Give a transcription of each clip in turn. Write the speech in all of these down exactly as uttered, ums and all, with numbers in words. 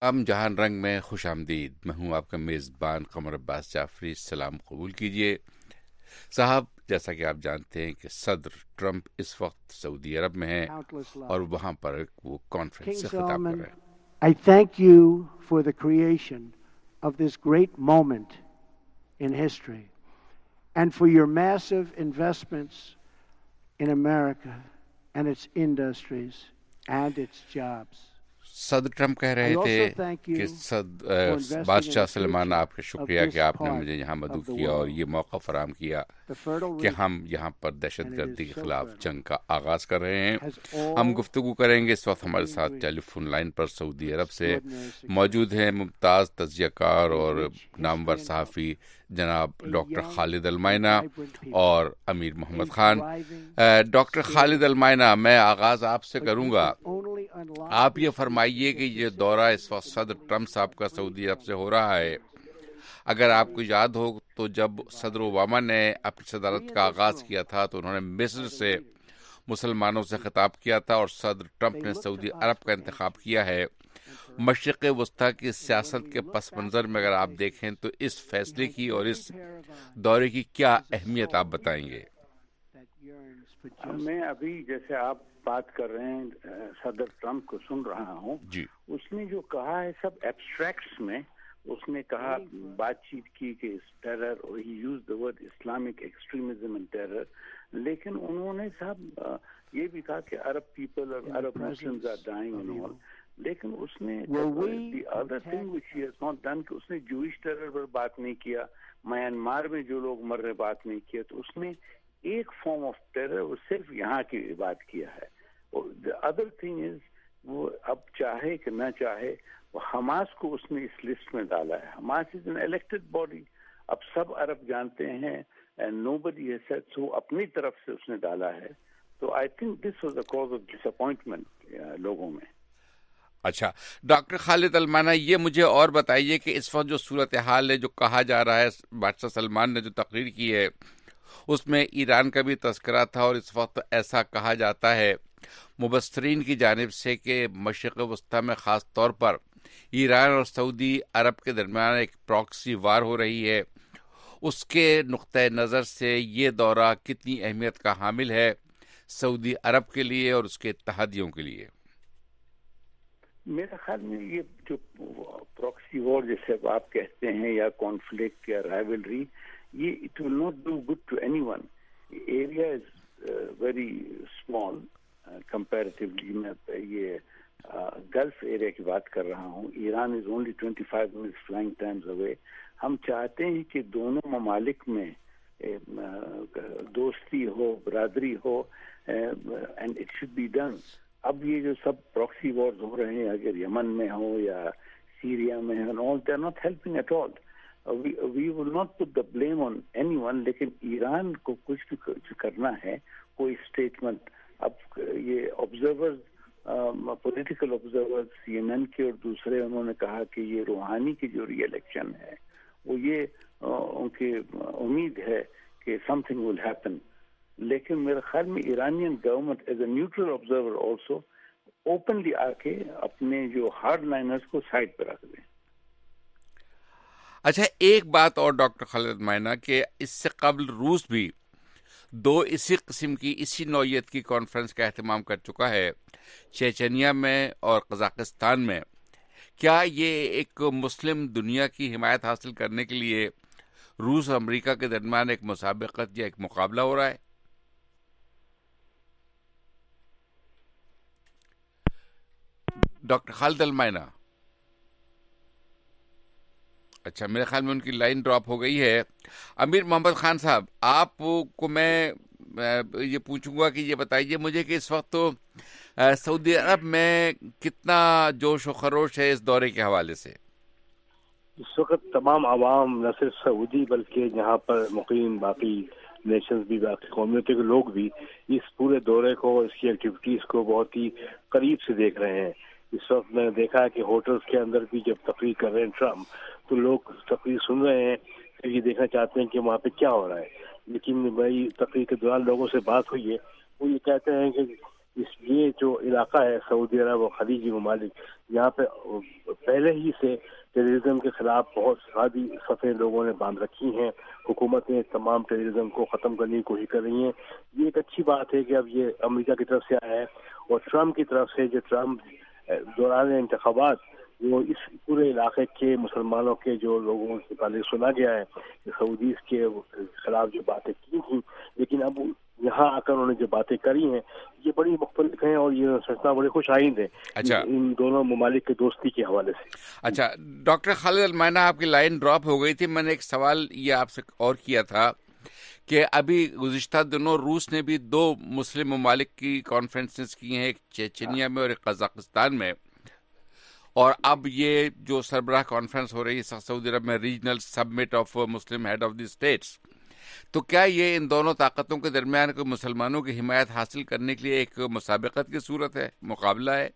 ام جہان رنگ میں خوش آمدید. میں ہوں آپ کا میزبان قمر عباس جعفری. سلام قبول کیجیے. صاحب، جیسا کہ آپ جانتے ہیں کہ صدر ٹرمپ اس وقت سعودی عرب میں ہیں اور وہاں پر وہ کانفرنس سے خطاب کر رہے ہیں. I thank you for the creation of this great moment in history and for your massive investments in America and its industries and its jobs. صدر ٹرمپ کہہ رہے تھے کہ صد بادشاہ سلمان، آپ کا شکریہ کہ آپ نے مجھے یہاں مدعو کیا اور یہ موقع فراہم کیا کہ ہم یہاں پر دہشت گردی کے خلاف جنگ کا آغاز کر رہے ہیں. ہم گفتگو کریں گے. اس وقت ہمارے ساتھ ٹیلی فون لائن پر سعودی عرب سے موجود ہیں ممتاز تجزیہ کار اور نامور صحافی جناب ڈاکٹر خالد المائنا اور امیر محمد خان. ڈاکٹر خالد المائنا، میں آغاز آپ سے کروں گا. آپ یہ فرمائیے کہ یہ دورہ اس وقت صدر ٹرمپ صاحب کا سعودی عرب سے ہو رہا ہے. اگر آپ کو یاد ہو تو جب صدر اوباما نے اپنی صدارت کا آغاز کیا تھا تو انہوں نے مصر سے مسلمانوں سے خطاب کیا تھا اور صدر ٹرمپ نے سعودی عرب کا انتخاب کیا ہے. مشرق وسطیٰ کی سیاست کے پس منظر میں اگر آپ دیکھیں تو اس فیصلے کی اور اس دورے کی کیا اہمیت آپ بتائیں گے؟ میں ابھی جیسے آپ بات کر رہے ہیں صدر ٹرمپ کو سن رہا ہوں جی. اس نے جو کہا ہے سب ایبسٹریکٹس میں. اس نے کہا بات چیت کی کہ ٹیرر، اور he use the word Islamic extremism and terror. لیکن انہوں نے صاحب یہ بھی کہا کہ عرب پیپل اور Arab Muslims are dying and all. لیکن اس نے the other thing which he has not done کہ اس نے جوئش ٹیرر پر بات نہیں کیا، میانمار میں جو لوگ مر رہے بات نہیں کیا. تو اس نے ایک فارم آف ٹیرر وہ صرف یہاں کی بات کیا ہے. دا ادر تھنگ از وہ اب چاہے کہ نہ چاہے وہ حماس کو اس نے اس لسٹ میں ڈالا ہے. Hamas is an elected body. اب سب عرب جانتے ہیں and no body has said so. اپنی طرف سے اس نے ڈالا ہے. تو I think this was a cause of disappointment لوگوں میں. اچھا ڈاکٹر خالد المانا، یہ مجھے اور بتائیے کہ اس وقت جو صورتحال ہے، جو کہا جا رہا ہے، بادشاہ سلمان نے جو تقریر کی ہے اس میں ایران کا بھی تذکرہ تھا اور اس وقت ایسا کہا جاتا ہے مبصرین کی جانب سے کہ مشرق وسطیٰ میں خاص طور پر ایران اور سعودی عرب کے درمیان ایک پراکسی وار ہو رہی ہے. اس کے نقطۂ نظر سے یہ دورہ کتنی اہمیت کا حامل ہے سعودی عرب کے لیے اور اس کے اتحادیوں کے لیے؟ میرے خیال میں یہ جو پراکسی وار جیسے آپ کہتے ہیں یا کانفلکٹ یا رائیولری، یہ it will not do good to anyone. Area is very small comparatively. میں یہ گلف ایریا کی بات کر رہا ہوں. Iran is only twenty five minutes flying times away. ہم چاہتے ہیں کہ دونوں ممالک میں دوستی ہو، برادری ہو، and it should be done. اب یہ جو سب پراکسی وارز ہو رہے ہیں، اگر یمن میں ہو یا سیریا میں ہو، all they are not helping at all. Uh, we, we will not put the blame on anyone. لیکن ایران کو کچھ بھی کرنا ہے، کوئی اسٹیٹمنٹ. اب یہ observers, political observers C N N کے اور دوسرے، انہوں نے کہا کہ یہ روحانی کی جو ری الیکشن ہے وہ یہ ان کی امید ہے کہ سم تھنگ ول ہیپن. لیکن میرے خیال میں Iranian government as a neutral observer also openly آ کے اپنے جو ہارڈ لائنرز کو سائڈ پہ رکھ دیں. اچھا، ایک بات اور ڈاکٹر خالد مائنا، کہ اس سے قبل روس بھی دو اسی قسم کی اسی نوعیت کی کانفرنس کا اہتمام کر چکا ہے، چیچنیا میں اور قزاقستان میں. کیا یہ ایک مسلم دنیا کی حمایت حاصل کرنے کے لیے روس اور امریکہ کے درمیان ایک مسابقت یا ایک مقابلہ ہو رہا ہے؟ Doctor Khalid Almaeena. اچھا، میرے خیال میں ان کی لائن ڈراپ ہو گئی ہے. امیر محمد خان صاحب، آپ کو میں یہ پوچھوں گا کہ یہ بتائیے مجھے کہ اس وقت تو سعودی عرب میں کتنا جوش و خروش ہے اس دورے کے حوالے سے؟ اس وقت تمام عوام، نہ صرف سعودی بلکہ یہاں پر مقیم باقی نیشنز بھی، باقی قومیتوں کے لوگ بھی اس پورے دورے کو، اس کی ایکٹیویٹیز کو بہت ہی قریب سے دیکھ رہے ہیں. اس وقت میں نے دیکھا کہ ہوٹلز کے اندر بھی جب تقریر کر رہے ہیں ٹرمپ، تو لوگ تقریر سن رہے ہیں، پھر یہ دیکھنا چاہتے ہیں کہ وہاں پہ کیا ہو رہا ہے. لیکن بھائی تقریر کے دوران لوگوں سے بات ہوئی ہے، وہ یہ کہتے ہیں کہ اس یہ جو علاقہ ہے سعودی عرب اور خلیجی ممالک، یہاں پہ پہلے ہی سے ٹیررزم کے خلاف بہت سادی صفیں لوگوں نے باندھ رکھی ہیں. حکومتیں تمام ٹیررزم کو ختم کرنے کی کوشش کر رہی ہیں. یہ ایک اچھی بات ہے کہ اب یہ امریکہ کی طرف سے آیا ہے، اور ٹرمپ کی طرف سے جو ٹرمپ دوران انتخابات وہ اس پورے علاقے کے مسلمانوں کے جو لوگوں سے پہلے سنا گیا ہے کہ سعودیز کے خلاف جو باتیں کی تھیں، لیکن اب یہاں آ کر انہوں نے جو باتیں کری ہیں یہ بڑی مختلف ہیں، اور یہ سچنا بڑے خوش آئند ہیں. اچھا، ان دونوں ممالک کے دوستی کے حوالے سے. اچھا ڈاکٹر خالد المائنہ، آپ کی لائن ڈراپ ہو گئی تھی. میں نے ایک سوال یہ آپ سے اور کیا تھا کہ ابھی گزشتہ دنوں روس نے بھی دو مسلم ممالک کی کانفرنسز کی ہیں، ایک چیچنیا میں اور ایک قزاقستان میں، اور اب یہ جو سربراہ کانفرنس ہو رہی ہے سعودی عرب میں، regional summit of Muslim head of the states, تو کیا یہ ان دونوں طاقتوں کے درمیان کوئی مسلمانوں کی حمایت حاصل کرنے کے لیے ایک مسابقت کی صورت ہے، مقابلہ ہے؟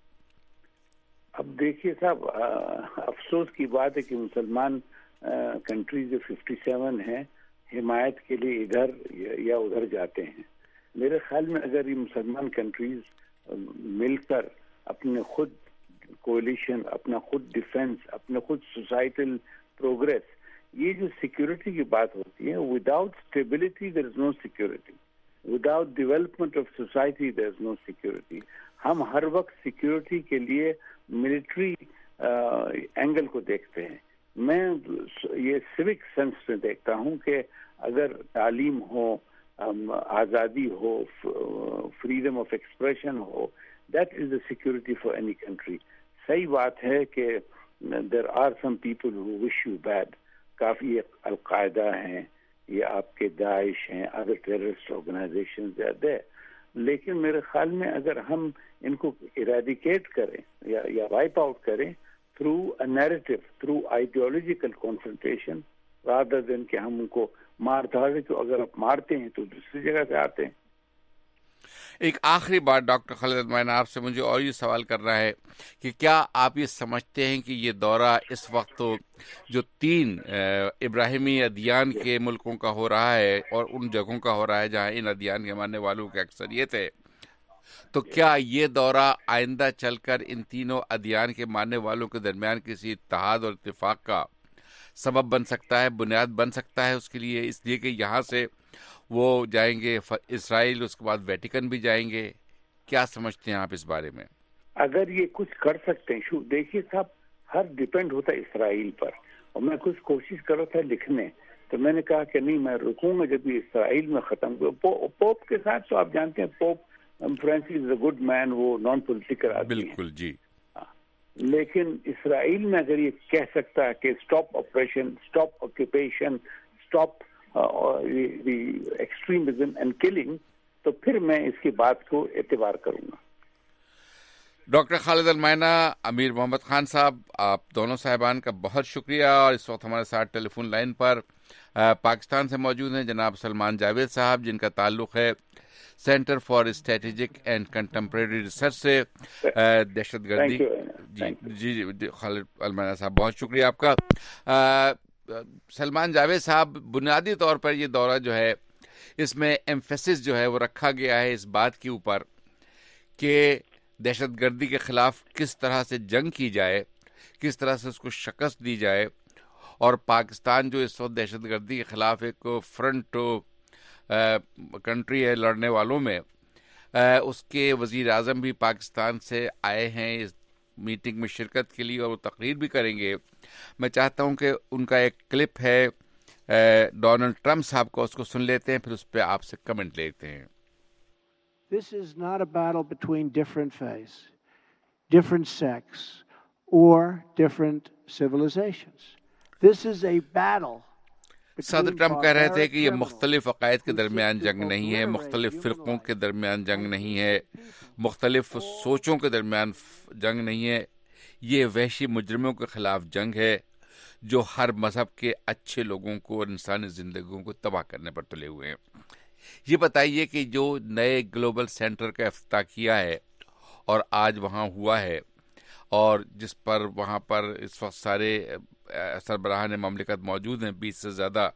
اب دیکھیے صاحب، افسوس کی بات ہے کہ مسلمان کنٹریز جو ففٹی سیون ہیں حمایت کے لیے ادھر یا ادھر جاتے ہیں. میرے خیال میں اگر یہ مسلمان کنٹریز مل کر اپنے خود کولیشن، اپنا خود ڈیفنس، اپنے خود سوسائٹل پروگریس، یہ جو سیکورٹی کی بات ہوتی ہے، without stability there is no security, without development of society there is no security. ہم ہر وقت سیکورٹی کے لیے ملٹری اینگل کو دیکھتے ہیں. میں یہ سوک سینس میں دیکھتا ہوں کہ اگر تعلیم ہو، آزادی ہو، فریڈم آف ایکسپریشن ہو، that is the security for any country. صحیح بات ہے کہ there are some people who wish you bad. کافی القاعدہ ہیں، یہ آپ کے داعش ہیں، ادر ٹیررسٹ آرگنائزیشنز ہے، لیکن میرے خیال میں اگر ہم ان کو ایریڈیکیٹ کریں یا یا وائپ آؤٹ کریں through a narrative, through ideological confrontation, rather than کہ ہم ان کو مار دھاڑے، تو اگر آپ مارتے ہیں تو دوسری جگہ سے آتے ہیں. ایک آخری بات ڈاکٹر خالد المائنہ، آپ سے مجھے اور یہ سوال کرنا ہے کہ کیا آپ یہ سمجھتے ہیں کہ یہ دورہ اس وقت جو تین ابراہیمی ادیان کے ملکوں کا ہو رہا ہے اور ان جگہوں کا ہو رہا ہے جہاں ان ادیان کے ماننے والوں کی اکثریت ہے، تو کیا یہ دورہ آئندہ چل کر ان تینوں ادیان کے ماننے والوں کے درمیان کسی اتحاد اور اتفاق کا سبب بن سکتا ہے، بنیاد بن سکتا ہے اس کے لیے، اس لیے کہ یہاں سے وہ جائیں گے اسرائیل، اس کے بعد ویٹیکن بھی جائیں گے؟ کیا سمجھتے ہیں آپ اس بارے میں؟ اگر یہ کچھ کر سکتے ہیں، شو دیکھیے صاحب، ہر ڈیپینڈ ہوتا ہے اسرائیل پر. اور میں کچھ کوشش کر رہا تھا لکھنے، تو میں نے کہا کہ نہیں، میں رکوں گا جب یہ اسرائیل میں ختم ہو. پوپ کے ساتھ تو آپ جانتے ہیں Pope Francis is a good man, وہ نان پولیٹیکل آدمی ہے. بالکل جی. لیکن اسرائیل میں اگر یہ کہہ سکتا ہے کہ stop operation, stop occupation, stop the extremism and killing, تو پھر میں اس کی بات کو اعتبار کروں گا. ڈاکٹر خالد المائنہ، امیر محمد خان صاحب، آپ دونوں صاحبان کا بہت شکریہ. اور اس وقت ہمارے ساتھ ٹیلی فون لائن پر پاکستان سے موجود ہیں جناب سلمان جاوید صاحب، جن کا تعلق ہے centre for strategic and contemporary research سے، دہشت گردی. جی جی خالد المائنہ صاحب، بہت شکریہ آپ کا. سلمان جاوید صاحب، بنیادی طور پر یہ دورہ جو ہے اس میں ایمفیسس جو ہے وہ رکھا گیا ہے اس بات کے اوپر کہ دہشت گردی کے خلاف کس طرح سے جنگ کی جائے، کس طرح سے اس کو شکست دی جائے. اور پاکستان جو اس وقت دہشت گردی کے خلاف ایک فرنٹ کنٹری ہے لڑنے والوں میں، اس کے وزیر اعظم بھی پاکستان سے آئے ہیں اس میٹنگ میں شرکت کے لیے، اور وہ تقریر بھی کریں گے. میں چاہتا ہوں کہ ان کا ایک کلپ ہے ڈونلڈ ٹرمپ صاحب کا، اس کو سن لیتے ہیں، پھر اس پہ آپ سے کمنٹ لیتے ہیں. This is not a battle between different faiths, different sects, or different civilizations. This is a battle. صدر ٹرمپ کہہ رہے تھے کہ یہ مختلف عقائد کے درمیان جنگ نہیں ہے، مختلف فرقوں کے درمیان جنگ نہیں ہے، مختلف سوچوں کے درمیان جنگ نہیں ہے، یہ وحشی مجرموں کے خلاف جنگ ہے جو ہر مذہب کے اچھے لوگوں کو اور انسانی زندگیوں کو تباہ کرنے پر تلے ہوئے ہیں. یہ بتائیے کہ جو نئے گلوبل سینٹر کا افتتاح کیا ہے اور آج وہاں ہوا ہے، اور جس پر وہاں پر اس وقت سارے سربراہان مملکت موجود ہیں، بیس سے زیادہ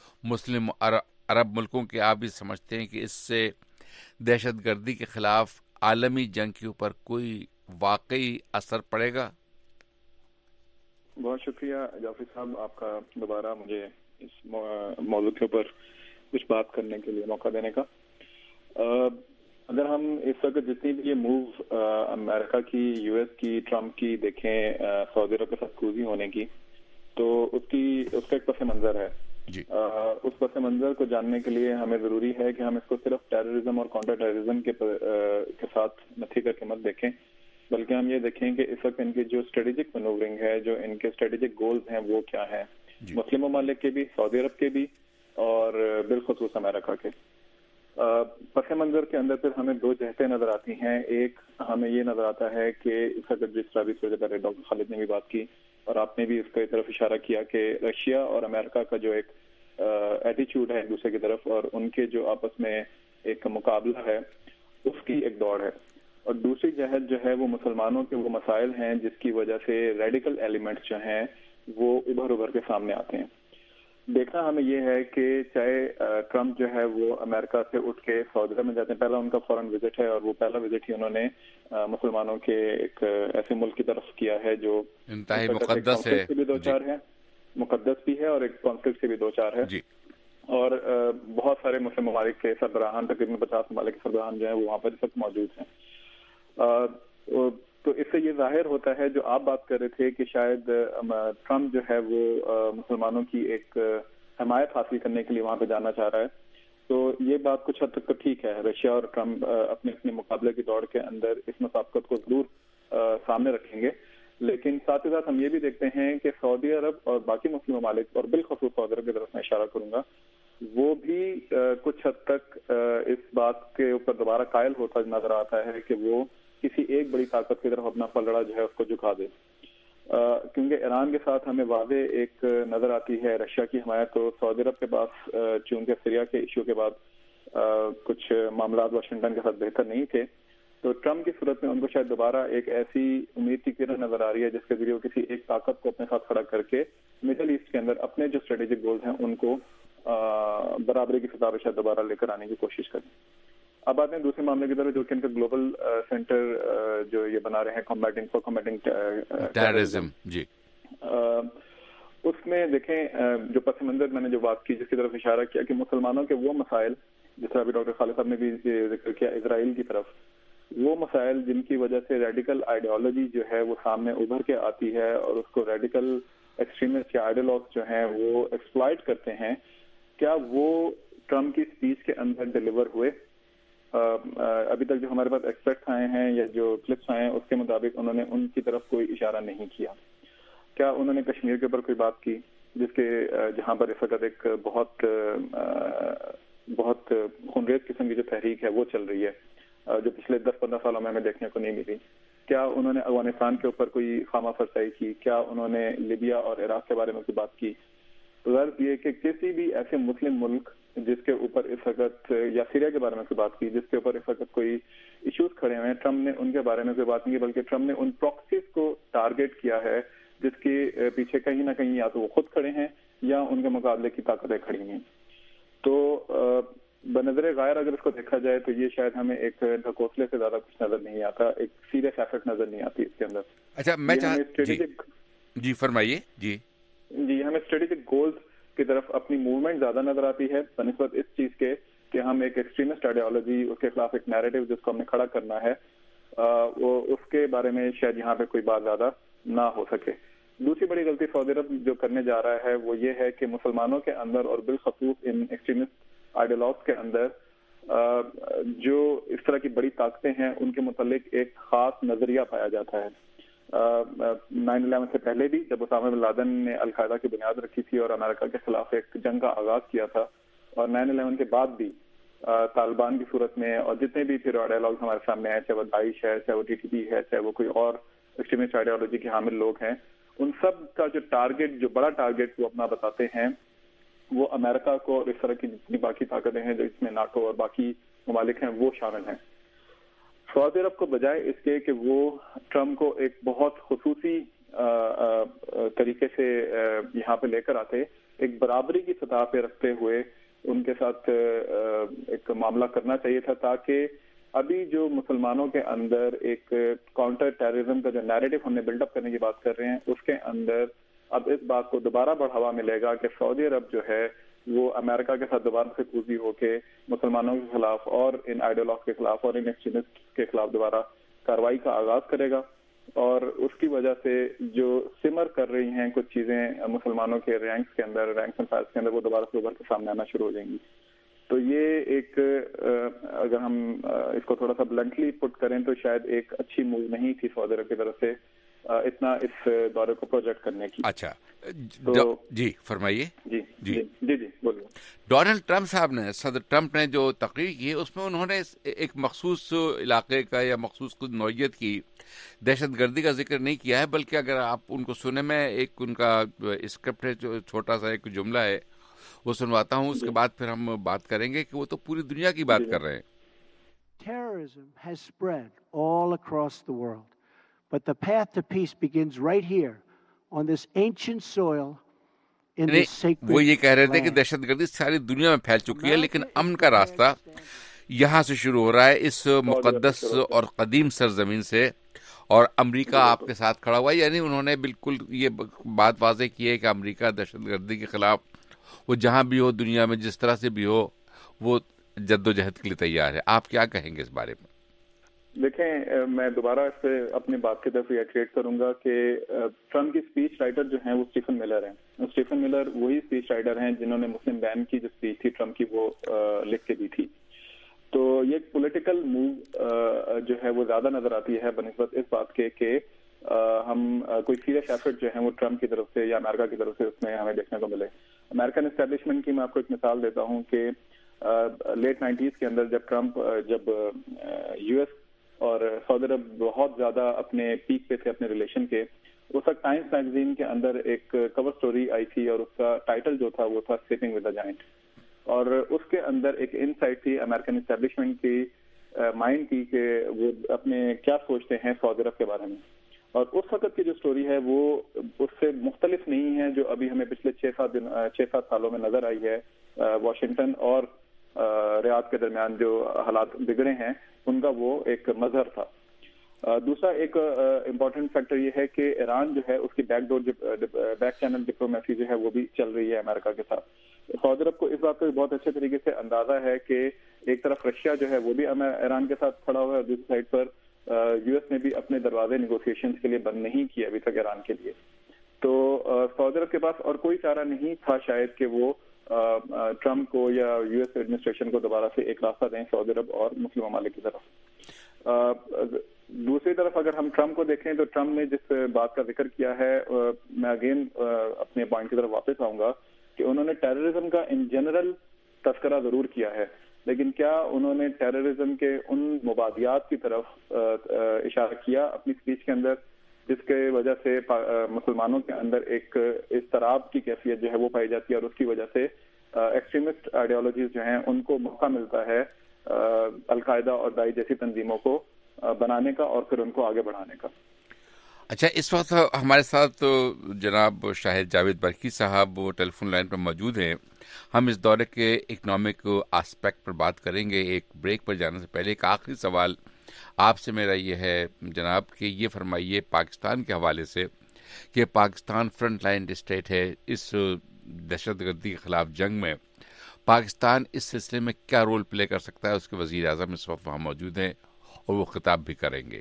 مسلم عرب ملکوں کے، آپ بھی سمجھتے ہیں کہ اس سے دہشت گردی کے خلاف عالمی جنگ کے اوپر کوئی واقعی اثر پڑے گا؟ بہت شکریہ جعفری صاحب آپ کا دوبارہ مجھے اس موضوع کے اوپر کچھ بات کرنے کے لیے موقع دینے کا. اگر ہم اس وقت جتنی بھی یہ موو امریکہ کی، یو ایس کی، ٹرمپ کی دیکھیں سعودی عرب کے ساتھ کوزی ہونے کی، تو اس کی اس کا ایک پس منظر ہے. جی. اس پس منظر کو جاننے کے لیے ہمیں ضروری ہے کہ ہم اس کو صرف ٹیررزم اور کاؤنٹر ٹیررزم کے کے ساتھ نتھی کر کے مت دیکھیں، بلکہ ہم یہ دیکھیں کہ اس وقت ان کی جو اسٹریٹجک مینوورنگ ہے، جو ان کے اسٹریٹجک گولز ہیں وہ کیا ہیں. جی. مسلم ممالک کے بھی، سعودی عرب کے بھی، اور بالخصوص امریکہ کے. پس منظر کے اندر پھر ہمیں دو جہتیں نظر آتی ہیں. ایک ہمیں یہ نظر آتا ہے کہ اس وقت جس طرح بھی سوچا کر رہے ڈاکٹر خالد نے بھی بات کی اور آپ نے بھی اس کی طرف اشارہ کیا کہ رشیا اور امریکہ کا جو ایک ایٹیچیوڈ ہے ایک دوسرے کی طرف اور ان کے جو آپس میں ایک مقابلہ ہے اس کی ایک دوڑ ہے. اور دوسری جہت جو ہے وہ مسلمانوں کے وہ مسائل ہیں جس کی وجہ سے ریڈیکل ایلیمنٹس جو ہیں وہ ابھر ابھر کے سامنے آتے ہیں. دیکھنا ہمیں یہ ہے کہ چاہے ٹرمپ جو ہے وہ امریکہ سے اٹھ کے سعودی عرب میں جاتے ہیں، پہلا ان کا فورن وزٹ ہے اور وہ پہلا وزٹ ہی انہوں نے مسلمانوں کے ایک ایسے ملک کی طرف کیا ہے جو انتہائی مقدس ہے، بھی دو چار ہے، مقدس بھی ہے اور ایک کانفلکٹ سے بھی دو چار ہے. جی. اور بہت سارے مسلم ممالک کے سربراہان، تقریباً پچاس ممالک کے سربراہان جو ہیں وہ وہاں پر اس وقت موجود ہیں. تو اس سے یہ ظاہر ہوتا ہے جو آپ بات کر رہے تھے کہ شاید ٹرمپ جو ہے وہ مسلمانوں کی ایک حمایت حاصل کرنے کے لیے وہاں پہ جانا چاہ رہا ہے. تو یہ بات کچھ حد تک تو ٹھیک ہے، رشیا اور ٹرمپ اپنے اپنے مقابلے کی دوڑ کے اندر اس مسابقت کو ضرور سامنے رکھیں گے. لیکن ساتھ ہی ساتھ ہم یہ بھی دیکھتے ہیں کہ سعودی عرب اور باقی مسلم ممالک، اور بالخصوص سعودی عرب کی طرف میں اشارہ کروں گا، وہ بھی کچھ حد تک اس بات کے اوپر دوبارہ قائل ہوتا نظر آتا ہے کہ وہ کسی ایک بڑی طاقت کی طرف اپنا پلڑا جو ہے اس کو جھکا دے. کیونکہ ایران کے ساتھ ہمیں واضح ایک نظر آتی ہے رشیا کی حمایت. تو سعودی عرب کے پاس چونکہ سیریا کے ایشو کے بعد کچھ معاملات واشنگٹن کے ساتھ بہتر نہیں تھے، تو ٹرمپ کی صورت میں ان کو شاید دوبارہ ایک ایسی امید کی کرن نظر آ رہی ہے جس کے ذریعے وہ کسی ایک طاقت کو اپنے ساتھ کھڑا کر کے مڈل ایسٹ کے اندر اپنے جو اسٹریٹجک گولز ہیں ان کو برابری کی سطح پہ شاید دوبارہ لے کر آنے کی کوشش کریں. اب آتے ہیں دوسرے معاملے کی طرف جو کہ ان کا گلوبل سینٹر جو یہ بنا رہے ہیں کمبیٹنگ فار کمبیٹنگ ٹیررزم. جی. اس میں دیکھیں جو پس منظر میں نے جو بات کی جس کی طرف اشارہ کیا کہ مسلمانوں کے وہ مسائل جس طرح ابھی ڈاکٹر خالد صاحب نے بھی ذکر کیا اسرائیل کی طرف، وہ مسائل جن کی وجہ سے ریڈیکل آئیڈیالوجی جو ہے وہ سامنے ابھر کے آتی ہے اور اس کو ریڈیکل ایکسٹریمسٹ یا آئیڈیالوگس جو ہیں وہ ایکسپلائٹ کرتے ہیں، کیا وہ ٹرمپ کی اسپیچ کے اندر ڈیلیور ہوئے؟ ابھی تک جو ہمارے پاس ایکسپیکٹس آئے ہیں یا جو کلپس آئے ہیں اس کے مطابق انہوں نے ان کی طرف کوئی اشارہ نہیں کیا. کیا انہوں نے کشمیر کے اوپر کوئی بات کی جس کے جہاں پر اس وقت ایک بہت بہت خونریز قسم کی جو تحریک ہے وہ چل رہی ہے جو پچھلے دس پندرہ سالوں میں ہمیں دیکھنے کو نہیں ملی؟ کیا انہوں نے افغانستان کے اوپر کوئی خامہ فرسائی کی؟ کیا انہوں نے لیبیا اور عراق کے بارے میں کوئی بات کی؟ غرض یہ کہ کسی بھی ایسے مسلم ملک جس کے اوپر اس وقت یا سیریا کے بارے میں کوئی بات کی جس کے اوپر اس وقت کوئی ایشوز کھڑے ہوئے ہیں، ٹرمپ نے ان کے بارے میں کوئی بات نہیں کی، بلکہ ٹرمپ نے ان پراکسیز کو ٹارگیٹ کیا ہے جس کے پیچھے کہیں نہ کہیں یا تو وہ خود کھڑے ہیں یا ان کے مقابلے کی طاقتیں کھڑی ہیں. تو بنظر غیر اگر اس کو دیکھا جائے تو یہ شاید ہمیں ایک ڈھکوسلے سے زیادہ کچھ نظر نہیں آتا، ایک سیریس ایفرٹ نظر نہیں آتی اس کے اندر. اچھا میں جی جی فرمائیے. جی جی ہمیں اسٹریٹجک گولز کی طرف اپنی موومنٹ زیادہ نظر آتی ہے بنسبت اس چیز کے کہ ہم ایک ایکسٹریمسٹ آئیڈیالوجی اس کے خلاف ایک نیریٹو جس کو ہم نے کھڑا کرنا ہے وہ اس کے بارے میں شاید یہاں پہ کوئی بات زیادہ نہ ہو سکے. دوسری بڑی غلطی سعودی عرب جو کرنے جا رہا ہے وہ یہ ہے کہ مسلمانوں کے اندر اور بالخصوص ان ایکسٹریمسٹ آئیڈیالوگس کے اندر جو اس طرح کی بڑی طاقتیں ہیں ان کے متعلق ایک خاص نظریہ پایا جاتا ہے. نائن الیون سے پہلے بھی جب اسامہ بن لادن نے القاعدہ کی بنیاد رکھی تھی اور امریکہ کے خلاف ایک جنگ کا آغاز کیا تھا، اور نائن الیون کے بعد بھی طالبان کی صورت میں اور جتنے بھی پھر آئیڈیالوگس ہمارے سامنے آئے، چاہے وہ داعش ہے، چاہے وہ ٹی ٹی پی ہے، چاہے وہ کوئی اور ایکسٹریمسٹ آئیڈیالوجی کے حامل لوگ ہیں، ان سب کا جو ٹارگیٹ جو بڑا ٹارگیٹ وہ اپنا بتاتے ہیں وہ امریکہ کو اور اس طرح کی جتنی باقی طاقتیں ہیں جو اس میں ناٹو اور باقی ممالک ہیں وہ شامل ہیں. سعودی عرب کو بجائے اس کے کہ وہ ٹرمپ کو ایک بہت خصوصی طریقے سے یہاں پہ لے کر آتے، ایک برابری کی سطح پہ رکھتے ہوئے ان کے ساتھ ایک معاملہ کرنا چاہیے تھا تاکہ ابھی جو مسلمانوں کے اندر ایک کاؤنٹر ٹیررزم کا جو نیریٹو ہم نے بلڈ اپ کرنے کی بات کر رہے ہیں، اس کے اندر اب اس بات کو دوبارہ بڑھاوا ملے گا کہ سعودی عرب جو ہے وہ امریکہ کے ساتھ دوبارہ سے کوزی ہو کے مسلمانوں کے خلاف اور ان آئیڈیالوگ کے خلاف اور ان ایکسٹریمسٹ کے خلاف دوبارہ کارروائی کا آغاز کرے گا، اور اس کی وجہ سے جو سمر کر رہی ہیں کچھ چیزیں مسلمانوں کے رینکس کے اندر رینکس اینڈ فائلز کے اندر، وہ دوبارہ سے ابھر کے سامنے آنا شروع ہو جائیں گی. تو یہ ایک اگر ہم اس کو تھوڑا سا بلنٹلی پٹ کریں تو شاید ایک اچھی موو نہیں تھی سعودی عرب کی طرف سے اتنا اس دورے کو پروجیکٹ کرنے کی. اچھا جی فرمائیے. جی جی جی جی بولیے. ڈونلڈ ٹرمپ صاحب نے صدر ٹرمپ نے جو تقریر کی اس میں انہوں نے ایک مخصوص علاقے کا یا مخصوص نوعیت کی دہشت گردی کا ذکر نہیں کیا ہے، بلکہ اگر آپ ان کو سنیں، میں ایک ان کا اسکرپٹ ہے جو چھوٹا سا ایک جملہ ہے وہ سنواتا ہوں، اس کے بعد پھر ہم بات کریں گے کہ وہ تو پوری دنیا کی بات کر رہے ہیں. Terrorism has spread all across the world, but the path to peace begins right here on this ancient soil in this sacred land. وہ یہ کہہ رہے تھے کہ دہشت گردی ساری دنیا میں پھیل چکی ہے، لیکن امن کا راستہ یہاں سے شروع ہو رہا ہے، اس مقدس اور قدیم سرزمین سے، اور امریکہ آپ کے ساتھ کھڑا ہوا ہے. یعنی انہوں نے بالکل یہ بات واضح کی ہے کہ امریکہ دہشت گردی کے خلاف وہ جہاں بھی ہو دنیا میں جس طرح سے بھی ہو وہ جد و جہد کے لیے تیار ہے. آپ کیا کہیں گے اس بارے میں؟ دیکھیں، میں دوبارہ اس سے اپنی بات کی طرف ریٹریٹ کروں گا کہ ٹرمپ کی اسپیچ رائٹر جو ہیں وہ اسٹیفن ملر ہیں. اسٹیفن ملر وہی اسپیچ رائٹر ہیں جنہوں نے مسلم بین کی جو اسپیچ تھی ٹرمپ کی وہ لکھ کے دی تھی. تو یہ پولیٹیکل موو جو ہے وہ زیادہ نظر آتی ہے بنسبت اس بات کے کہ ہم کوئی سیریس ایفرٹ جو ہیں وہ ٹرمپ کی طرف سے یا امریکہ کی طرف سے اس میں ہمیں دیکھنے کو ملے. امریکن اسٹیبلشمنٹ کی میں آپ کو ایک مثال دیتا ہوں کہ لیٹ نائنٹیز کے اندر جب ٹرمپ جب یو ایس اور سعودی عرب بہت زیادہ اپنے پیک پہ تھے اپنے ریلیشن کے، اس وقت ٹائمز میگزین کے اندر ایک کور سٹوری آئی تھی اور اس کا ٹائٹل جو تھا وہ تھا سلیپنگ ود اے جائنٹ، اور اس کے اندر ایک انسائٹ تھی امریکن اسٹیبلشمنٹ کی مائنڈ کی کہ وہ اپنے کیا سوچتے ہیں سعودی عرب کے بارے میں. اور اس وقت کی جو سٹوری ہے وہ اس سے مختلف نہیں ہے جو ابھی ہمیں پچھلے چھ سات دن چھ سات سالوں میں نظر آئی ہے. واشنگٹن اور ریاض کے درمیان جو حالات بگڑے ہیں ان کا وہ ایک مظہر تھا. دوسرا ایک امپورٹنٹ فیکٹر یہ ہے کہ ایران جو ہے اس کی back door back channel diplomacy جو ہے وہ بھی چل رہی ہے امریکہ کے ساتھ. سعودی عرب کو اس بات کا بہت اچھے طریقے سے اندازہ ہے کہ ایک طرف رشیا جو ہے وہ بھی ایران کے ساتھ کھڑا ہوا ہے، اور دوسری سائڈ پر یو ایس نے بھی اپنے دروازے نیگوسیشن کے لیے بند نہیں کیے ابھی تک ایران کے لیے. تو سعودی عرب کے پاس اور کوئی چارہ نہیں تھا شاید کہ وہ ٹرمپ کو یا یو ایس ایڈمنسٹریشن کو دوبارہ سے ایک راستہ دیں سعودی عرب اور مسلم ممالک کی طرف. دوسری طرف اگر ہم ٹرمپ کو دیکھیں تو ٹرمپ نے جس بات کا ذکر کیا ہے، میں اگین اپنے پوائنٹ کی طرف واپس آؤں گا کہ انہوں نے ٹیررزم کا ان جنرل تذکرہ ضرور کیا ہے، لیکن کیا انہوں نے ٹیررزم کے ان مبادیات کی طرف اشارہ کیا اپنی اسپیچ کے اندر جس کے وجہ سے مسلمانوں کے اندر ایک اضطراب کی کیفیت جو ہے وہ پائی جاتی ہے، اور اس کی وجہ سے ایکسٹریمسٹ آئیڈیالوجیز جو ہیں ان کو موقع ملتا ہے القاعدہ اور داعش جیسی تنظیموں کو بنانے کا اور پھر ان کو آگے بڑھانے کا. اچھا، اس وقت ہمارے ساتھ جناب شاہد جاوید برقی صاحب وہ ٹیلی فون لائن پر موجود ہیں. ہم اس دورے کے اکنامک آسپیکٹ پر بات کریں گے. ایک بریک پر جانے سے پہلے ایک آخری سوال آپ سے میرا یہ ہے جناب کہ یہ فرمائیے پاکستان کے حوالے سے کہ پاکستان فرنٹ لائن اسٹیٹ ہے اس دہشت گردی کے خلاف جنگ میں، پاکستان اس سلسلے میں کیا رول پلے کر سکتا ہے؟ اس کے وزیر اعظم اس وقت وہاں موجود ہیں اور وہ خطاب بھی کریں گے.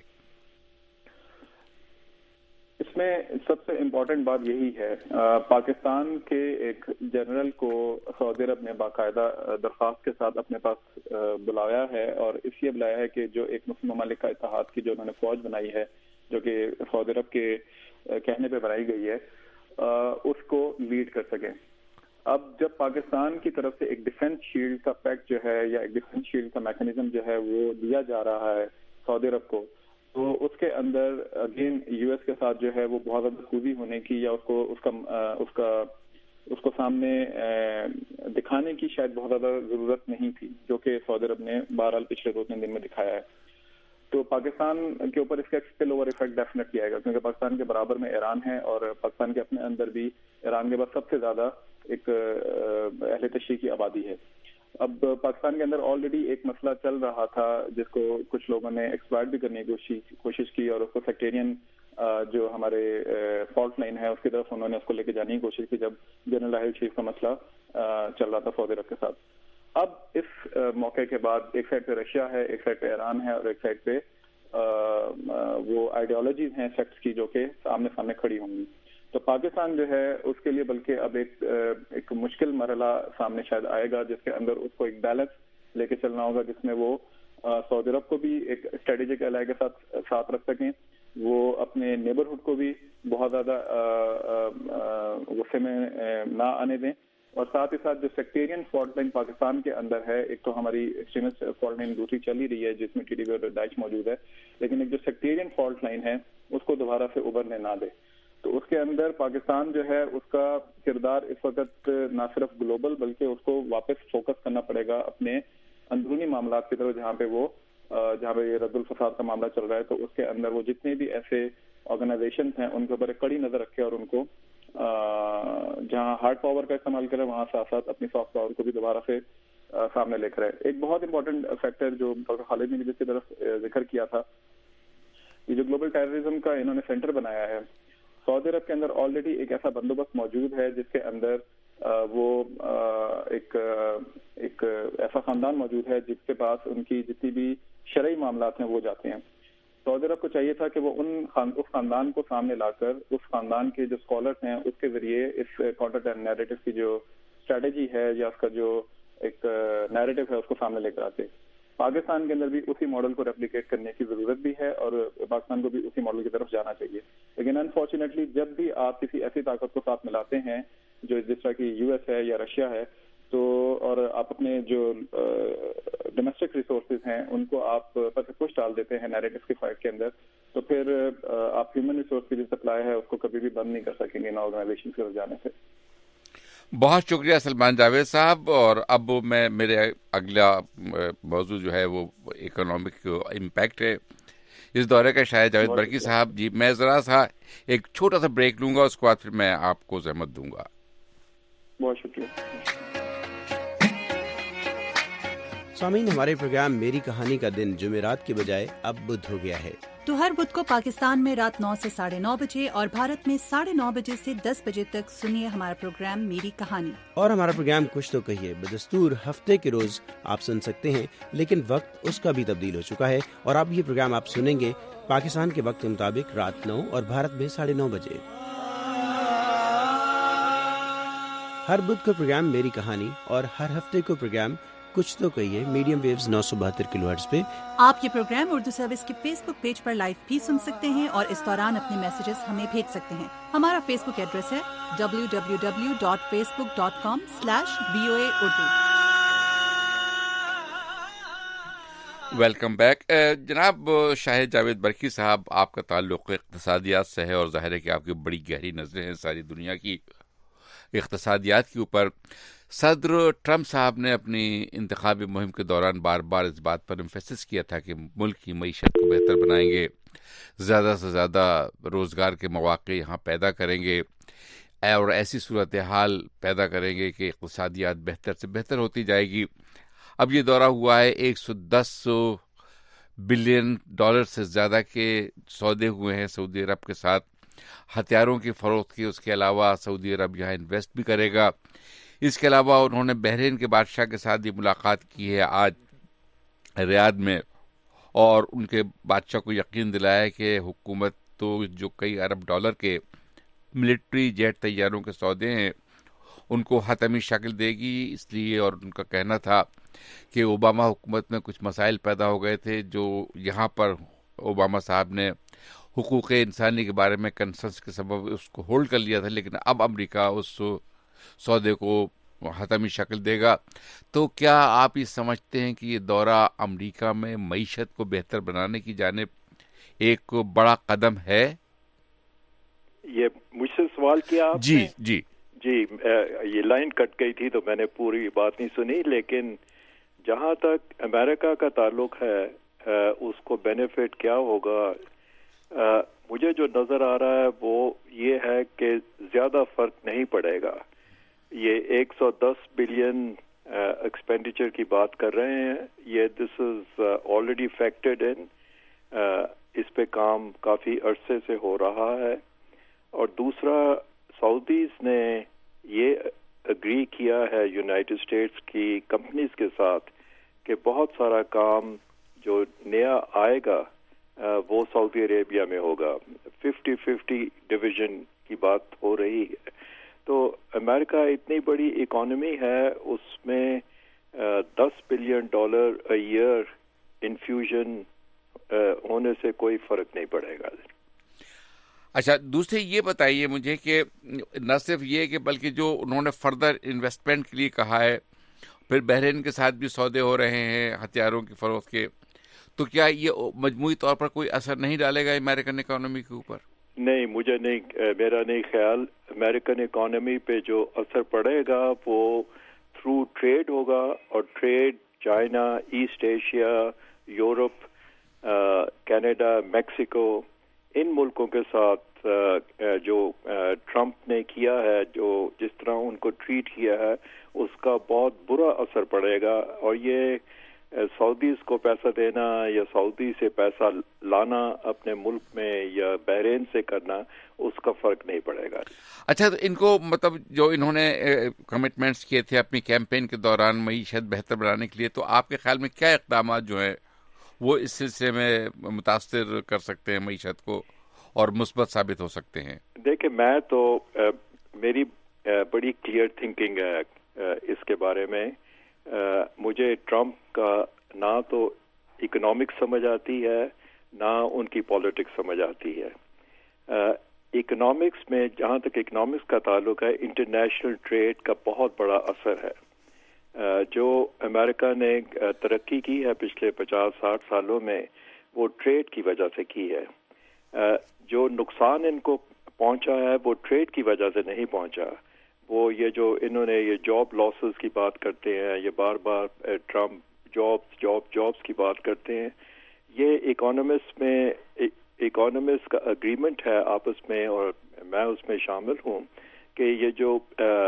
اس میں سب سے امپورٹنٹ بات یہی ہے، پاکستان کے ایک جنرل کو سعودی عرب نے باقاعدہ درخواست کے ساتھ اپنے پاس بلایا ہے، اور اس لیے بلایا ہے کہ جو ایک مسلم ممالک کا اتحاد کی جو انہوں نے فوج بنائی ہے جو کہ سعودی عرب کے کہنے پہ بنائی گئی ہے اس کو لیڈ کر سکیں. اب جب پاکستان کی طرف سے ایک ڈیفنس شیلڈ کا پیکٹ جو ہے یا ایک ڈیفنس شیلڈ کا میکانزم جو ہے وہ دیا جا رہا ہے سعودی عرب کو، تو اس کے اندر اگین یو ایس کے ساتھ جو ہے وہ بہت زیادہ خوبی ہونے کی یا اس کو اس کا اس کا اس کو سامنے دکھانے کی شاید بہت زیادہ ضرورت نہیں تھی، جو کہ سعودی عرب نے بہرحال پچھلے دو تین دن میں دکھایا ہے. تو پاکستان کے اوپر اس کا اسپل اوور ایفیکٹ ڈیفینیٹلی آئے گا، کیونکہ پاکستان کے برابر میں ایران ہے اور پاکستان کے اپنے اندر بھی ایران کے بعد سب سے زیادہ ایک اہل تشیع کی آبادی ہے. اب پاکستان کے اندر آلریڈی ایک مسئلہ چل رہا تھا جس کو کچھ لوگوں نے ایکسپلائٹ بھی کرنے کی کوشش کی اور اس کو سیکٹیرین جو ہمارے فالٹ لائن ہے اس کی طرف انہوں نے اس کو لے کے جانے کی کوشش کی جب جنرل راحیل شریف کا مسئلہ چل رہا تھا سعودی عرب کے ساتھ. اب اس موقع کے بعد ایک سائڈ پہ رشیا ہے, ایک سائڈ پہ ایران ہے اور ایک سائڈ پہ وہ آئیڈیالوجیز ہیں سیکٹس کی جو کہ آمنے سامنے کھڑی ہوں گی. تو پاکستان جو ہے اس کے لیے بلکہ اب ایک ایک مشکل مرحلہ سامنے شاید آئے گا جس کے اندر اس کو ایک بیلنس لے کے چلنا ہوگا جس میں وہ سعودی عرب کو بھی ایک اسٹریٹجک ایلائی کے ساتھ ساتھ رکھ سکیں, وہ اپنے نیبرہڈ کو بھی بہت زیادہ غصے میں نہ آنے دیں, اور ساتھ ہی ساتھ جو سیکٹیرین فالٹ لائن پاکستان کے اندر ہے, ایک تو ہماری ایکسٹریمسٹ فالٹ لائن دوسری چل ہی رہی ہے جس میں ٹی ٹی پی اور داعش موجود ہے, لیکن ایک جو سیکٹیرین فالٹ لائن ہے اس کو دوبارہ سے ابھرنے نہ دے. تو اس کے اندر پاکستان جو ہے اس کا کردار اس وقت نہ صرف گلوبل بلکہ اس کو واپس فوکس کرنا پڑے گا اپنے اندرونی معاملات کی طرف, جہاں پہ وہ جہاں پہ یہ رد الفساد کا معاملہ چل رہا ہے. تو اس کے اندر وہ جتنے بھی ایسے آرگنائزیشنز ہیں ان کے اوپر ایک کڑی نظر رکھے اور ان کو جہاں ہارڈ پاور کا استعمال کرے وہاں ساتھ ساتھ اپنی سافٹ پاور کو بھی دوبارہ سے سامنے لے کر آئے. ایک بہت امپورٹنٹ فیکٹر جو ڈاکٹر خالد نے جس کی طرف ذکر کیا تھا, یہ جو گلوبل ٹیررزم کا انہوں نے سینٹر بنایا ہے, سعودی عرب کے اندر آلریڈی ایک ایسا بندوبست موجود ہے جس کے اندر وہ ایک ایک ایسا خاندان موجود ہے جس کے پاس ان کی جتنی بھی شرعی معاملات ہیں وہ جاتے ہیں. سعودی عرب کو چاہیے تھا کہ وہ ان خان اس خاندان کو سامنے لا کر اس خاندان کے جو اسکالرس ہیں اس کے ذریعے اس کانٹر نیریٹو کی جو اسٹریٹجی ہے یا اس کا جو ایک نیریٹو ہے اس کو سامنے لے کر آتے. پاکستان کے اندر بھی اسی ماڈل کو ریپلیکیٹ کرنے کی ضرورت بھی ہے اور پاکستان کو بھی اسی ماڈل کی طرف جانا چاہیے. لیکن انفارچونیٹلی جب بھی آپ کسی ایسی طاقت کو ساتھ ملاتے ہیں جو جس طرح کی یو ایس ہے یا رشیا ہے, تو اور آپ اپنے جو ڈومیسٹک ریسورسز ہیں ان کو آپ پر سے کچھ ڈال دیتے ہیں نیریٹو کی فائٹ کے اندر, تو پھر آپ ہیومن ریسورس کی جو سپلائی ہے اس کو کبھی بھی بند نہیں کر سکیں گے ان آرگنائزیشن کی طرف جانے سے. بہت شکریہ سلمان جاوید صاحب. اور اب میں میرے اگلا موضوع جو ہے وہ اکنامک امپیکٹ ہے اس دورے کا. شاہد جاوید برقی صاحب, جی میں ذرا سا ایک چھوٹا سا بریک لوں گا, اس کے بعد پھر میں آپ کو زحمت دوں گا. بہت شکریہ. سامعین, ہمارے پروگرام میری کہانی کا دن جمعرات کے بجائے اب بدھ ہو گیا ہے. تو ہر بدھ کو پاکستان میں رات نو سے ساڑھے نو بجے اور بھارت میں ساڑھے نو بجے سے دس بجے تک سنیے ہمارا پروگرام میری کہانی. اور ہمارا پروگرام کچھ تو کہیے بدستور ہفتے کے روز آپ سن سکتے ہیں, لیکن وقت اس کا بھی تبدیل ہو چکا ہے اور اب یہ پروگرام آپ سنیں گے پاکستان کے وقت کے مطابق رات نو اور بھارت میں ساڑھے نو بجے. ہر بدھ کو پروگرام میری کہانی اور ہر ہفتے کو پروگرام کچھ تو کہیے میڈیم ویوز نو سو بہتر کلو ہرٹز پہ. آپ یہ پروگرام اردو سروس کے فیس بک پیج پر لائیو بھی سن سکتے ہیں اور اس دوران اپنے میسیجز ہمیں بھیج سکتے ہیں. ہمارا فیس بک ایڈریس ہے W W W dot Facebook dot com slash V O A Urdu. Welcome back. جناب شاہد جاوید برقی صاحب, آپ کا تعلق اقتصادیات سے ہے اور ظاہر ہے کہ آپ کی بڑی گہری نظریں ہیں ساری دنیا کی اقتصادیات کے اوپر. صدر ٹرمپ صاحب نے اپنی انتخابی مہم کے دوران بار بار اس بات پر امفیسس کیا تھا کہ ملک کی معیشت کو بہتر بنائیں گے, زیادہ سے زیادہ روزگار کے مواقع یہاں پیدا کریں گے اور ایسی صورتحال پیدا کریں گے کہ اقتصادیات بہتر سے بہتر ہوتی جائے گی. اب یہ دورہ ہوا ہے, ایک سو دس بلین ڈالر سے زیادہ کے سودے ہوئے ہیں سعودی عرب کے ساتھ ہتھیاروں کی فروخت کی. اس کے علاوہ سعودی عرب یہاں انویسٹ بھی کرے گا. اس کے علاوہ انہوں نے بحرین کے بادشاہ کے ساتھ بھی ملاقات کی ہے آج ریاض میں, اور ان کے بادشاہ کو یقین دلایا کہ حکومت تو جو کئی ارب ڈالر کے ملٹری جیٹ طیاروں کے سودے ہیں ان کو حتمی شکل دے گی. اس لیے, اور ان کا کہنا تھا کہ اوباما حکومت میں کچھ مسائل پیدا ہو گئے تھے جو یہاں پر اوباما صاحب نے حقوق انسانی کے بارے میں کنسرنس کے سبب اس کو ہولڈ کر لیا تھا, لیکن اب امریکہ اس سودے کو حتمی شکل دے گا. تو کیا آپ یہ سمجھتے ہیں کہ یہ دورہ امریکہ میں معیشت کو بہتر بنانے کی جانب ایک بڑا قدم ہے؟ یہ مجھ سے سوال کیا آپ جی نے؟ جی جی یہ لائن کٹ گئی تھی تو میں نے پوری بات نہیں سنی, لیکن جہاں تک امریکہ کا تعلق ہے اس کو بینیفٹ کیا ہوگا, مجھے جو نظر آ رہا ہے وہ یہ ہے کہ زیادہ فرق نہیں پڑے گا. یہ ایک سو دس بلین ایکسپینڈیچر کی بات کر رہے ہیں یہ دس از آلریڈی فیکٹرڈ ان, اس پہ کام کافی عرصے سے ہو رہا ہے. اور دوسرا سعودیز نے یہ اگری کیا ہے یونائٹڈ اسٹیٹس کی کمپنیز کے ساتھ کہ بہت سارا کام جو نیا آئے گا وہ سعودی عربیہ میں ہوگا. ففٹی ففٹی ڈویژن کی بات ہو رہی ہے. تو امریکہ اتنی بڑی اکانومی ہے, اس میں دس billion dollar a year infusion ہونے سے کوئی فرق نہیں پڑے گا. اچھا, دوسرے یہ بتائیے مجھے کہ نہ صرف یہ کہ بلکہ جو انہوں نے فردر انویسٹمنٹ کے لیے کہا ہے, پھر بحرین کے ساتھ بھی سودے ہو رہے ہیں ہتھیاروں کی فروخت کے, تو کیا یہ مجموعی طور پر کوئی اثر نہیں ڈالے گا امریکن اکانومی کے اوپر؟ نہیں, مجھے نہیں, میرا نہیں خیال. امریکن اکانومی پہ جو اثر پڑے گا وہ تھرو ٹریڈ ہوگا, اور trade China, East Asia, Europe, Canada, Mexico, ان ملکوں کے ساتھ جو ٹرمپ نے کیا ہے, جو جس طرح ان کو ٹریٹ کیا ہے, اس کا بہت برا اثر پڑے گا. اور یہ سعودیز کو پیسہ دینا یا سعودی سے پیسہ لانا اپنے ملک میں یا بحرین سے کرنا, اس کا فرق نہیں پڑے گا. اچھا, تو ان کو مطلب جو انہوں نے کمٹمنٹس کیے تھے اپنی کیمپین کے دوران معیشت بہتر بنانے کے لیے, تو آپ کے خیال میں کیا اقدامات جو ہیں وہ اس سلسلے میں متاثر کر سکتے ہیں معیشت کو اور مثبت ثابت ہو سکتے ہیں؟ دیکھیں, میں تو میری بڑی کلیئر تھنکنگ ہے اس کے بارے میں. مجھے ٹرمپ کا نہ تو اکنامکس سمجھ آتی ہے نہ ان کی پالیٹکس سمجھ آتی ہے. اکنامکس میں, جہاں تک اکنامکس کا تعلق ہے, انٹرنیشنل ٹریڈ کا بہت بڑا اثر ہے. جو امریکہ نے ترقی کی ہے پچھلے پچاس ساٹھ سالوں میں, وہ ٹریڈ کی وجہ سے کی ہے. جو نقصان ان کو پہنچا ہے وہ ٹریڈ کی وجہ سے نہیں پہنچا. وہ یہ جو انہوں نے یہ جاب لاسز کی بات کرتے ہیں, یہ بار بار ٹرمپ جابس جاب جابس کی بات کرتے ہیں, یہ اکانومسٹ میں اکانومسٹ کا اگریمنٹ ہے آپس میں, اور میں اس میں شامل ہوں, کہ یہ جو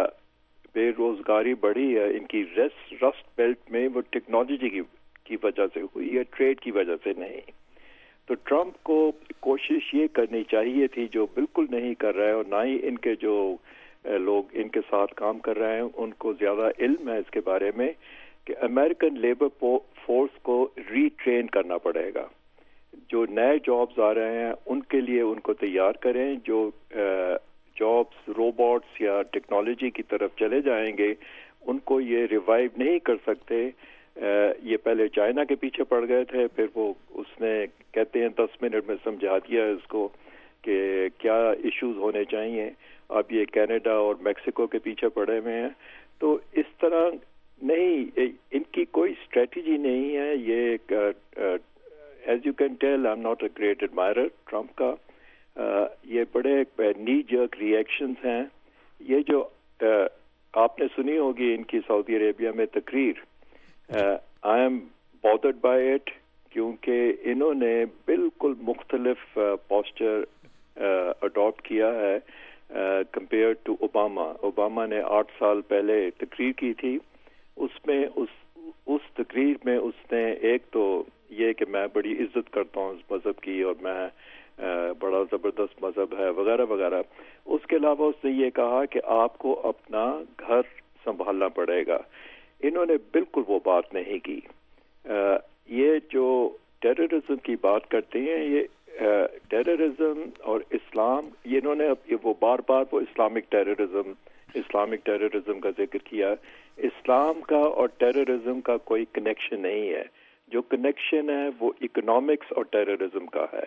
بے روزگاری بڑھی ہے ان کی رسٹ رسٹ بیلٹ میں, وہ ٹیکنالوجی کی کی وجہ سے ہوئی ہے, ٹریڈ کی وجہ سے نہیں. تو ٹرمپ کو کوشش یہ کرنی چاہیے تھی, جو بالکل نہیں کر رہا ہے, اور نہ ہی ان کے جو لوگ ان کے ساتھ کام کر رہے ہیں ان کو زیادہ علم ہے اس کے بارے میں, کہ امریکن لیبر فورس کو ری ٹرین کرنا پڑے گا. جو نئے جابز آ رہے ہیں ان کے لیے ان کو تیار کریں. جو جابز روبوٹس یا ٹیکنالوجی کی طرف چلے جائیں گے ان کو یہ ریوائیو نہیں کر سکتے. یہ پہلے چائنا کے پیچھے پڑ گئے تھے, پھر وہ اس نے کہتے ہیں دس منٹ میں سمجھا دیا اس کو کہ کیا ایشوز ہونے چاہیے. اب یہ کینیڈا اور میکسیکو کے پیچھے پڑے ہوئے ہیں. تو اس طرح نہیں, ان کی کوئی اسٹریٹجی نہیں ہے. یہ as you can tell I am not a great admirer Trump کا. یہ بڑے نی جرک ریئیکشنز ہیں. یہ جو آپ نے سنی ہوگی ان کی سعودی عربیہ میں تقریر, I am bothered by it, کیونکہ انہوں نے بالکل مختلف پوسچر اڈاپٹ کیا ہے کمپیئر ٹو اوباما. اوباما نے آٹھ سال پہلے تقریر کی تھی, اس میں اس اس تقریر میں اس نے ایک تو یہ کہ میں بڑی عزت کرتا ہوں اس مذہب کی اور میں بڑا زبردست مذہب ہے وغیرہ وغیرہ. اس کے علاوہ اس نے یہ کہا کہ آپ کو اپنا گھر سنبھالنا پڑے گا. انہوں نے بالکل وہ بات نہیں کی. یہ جو ٹیررزم کی بات کرتے ہیں, یہ ٹیررزم اور اسلام, یہ انہوں نے وہ بار بار وہ اسلامک ٹیررزم اسلامک ٹیررزم کا ذکر کیا. اسلام کا اور ٹیررزم کا کوئی کنیکشن نہیں ہے. جو کنیکشن ہے وہ اکنامکس اور ٹیررزم کا ہے.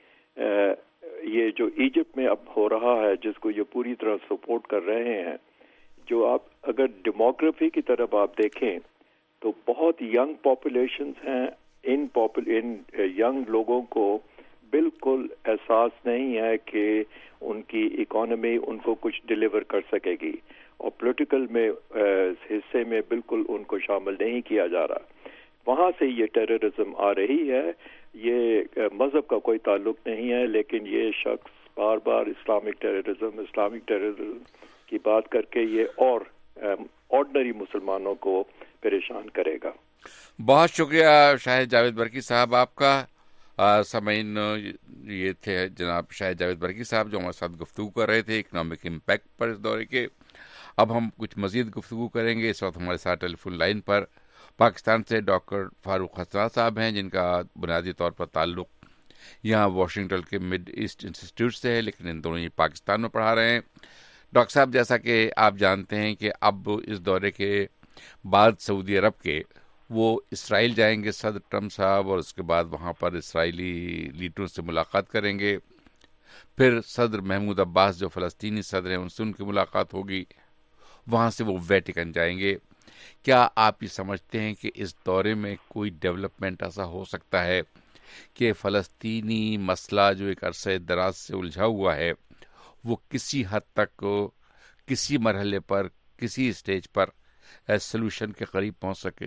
یہ جو ایجپٹ میں اب ہو رہا ہے جس کو یہ پوری طرح سپورٹ کر رہے ہیں, جو آپ اگر ڈیموگرافی کی طرف آپ دیکھیں تو بہت ینگ پاپولیشنز ہیں. ان ان ینگ لوگوں کو بالکل احساس نہیں ہے کہ ان کی اکانومی ان کو کچھ ڈیلیور کر سکے گی, اور پولیٹیکل میں حصے میں بالکل ان کو شامل نہیں کیا جا رہا. وہاں سے یہ ٹیررزم آ رہی ہے. یہ مذہب کا کوئی تعلق نہیں ہے, لیکن یہ شخص بار بار اسلامک ٹیررزم اسلامک ٹیررزم کی بات کر کے یہ اور آرڈنری مسلمانوں کو پریشان کرے گا. بہت شکریہ شاہد جاوید برقی صاحب آپ کا. سامعین یہ تھے جناب شاہد جاوید برقی صاحب جو ہمارے ساتھ گفتگو کر رہے تھے اکنامک امپیکٹ پر اس دورے کے. اب ہم کچھ مزید گفتگو کریں گے. اس وقت ہمارے ساتھ ٹیلی فون لائن پر پاکستان سے ڈاکٹر فاروق حسنا صاحب ہیں جن کا بنیادی طور پر تعلق یہاں واشنگٹن کے مڈ ایسٹ انسٹیٹیوٹ سے ہے، لیکن ان دونوں ہی پاکستان میں پڑھا رہے ہیں. ڈاکٹر صاحب جیسا کہ آپ جانتے ہیں کہ اب اس دورے کے بعد سعودی عرب کے وہ اسرائیل جائیں گے صدر ٹرمپ صاحب، اور اس کے بعد وہاں پر اسرائیلی لیڈروں سے ملاقات کریں گے. پھر صدر محمود عباس جو فلسطینی صدر ہیں ان سے ان کی ملاقات ہوگی. وہاں سے وہ ویٹیکن جائیں گے. کیا آپ یہ سمجھتے ہیں کہ اس دورے میں کوئی ڈیولپمنٹ ایسا ہو سکتا ہے کہ فلسطینی مسئلہ جو ایک عرصہ دراز سے الجھا ہوا ہے وہ کسی حد تک کسی مرحلے پر کسی اسٹیج پر سلوشن کے قریب پہنچ سکے؟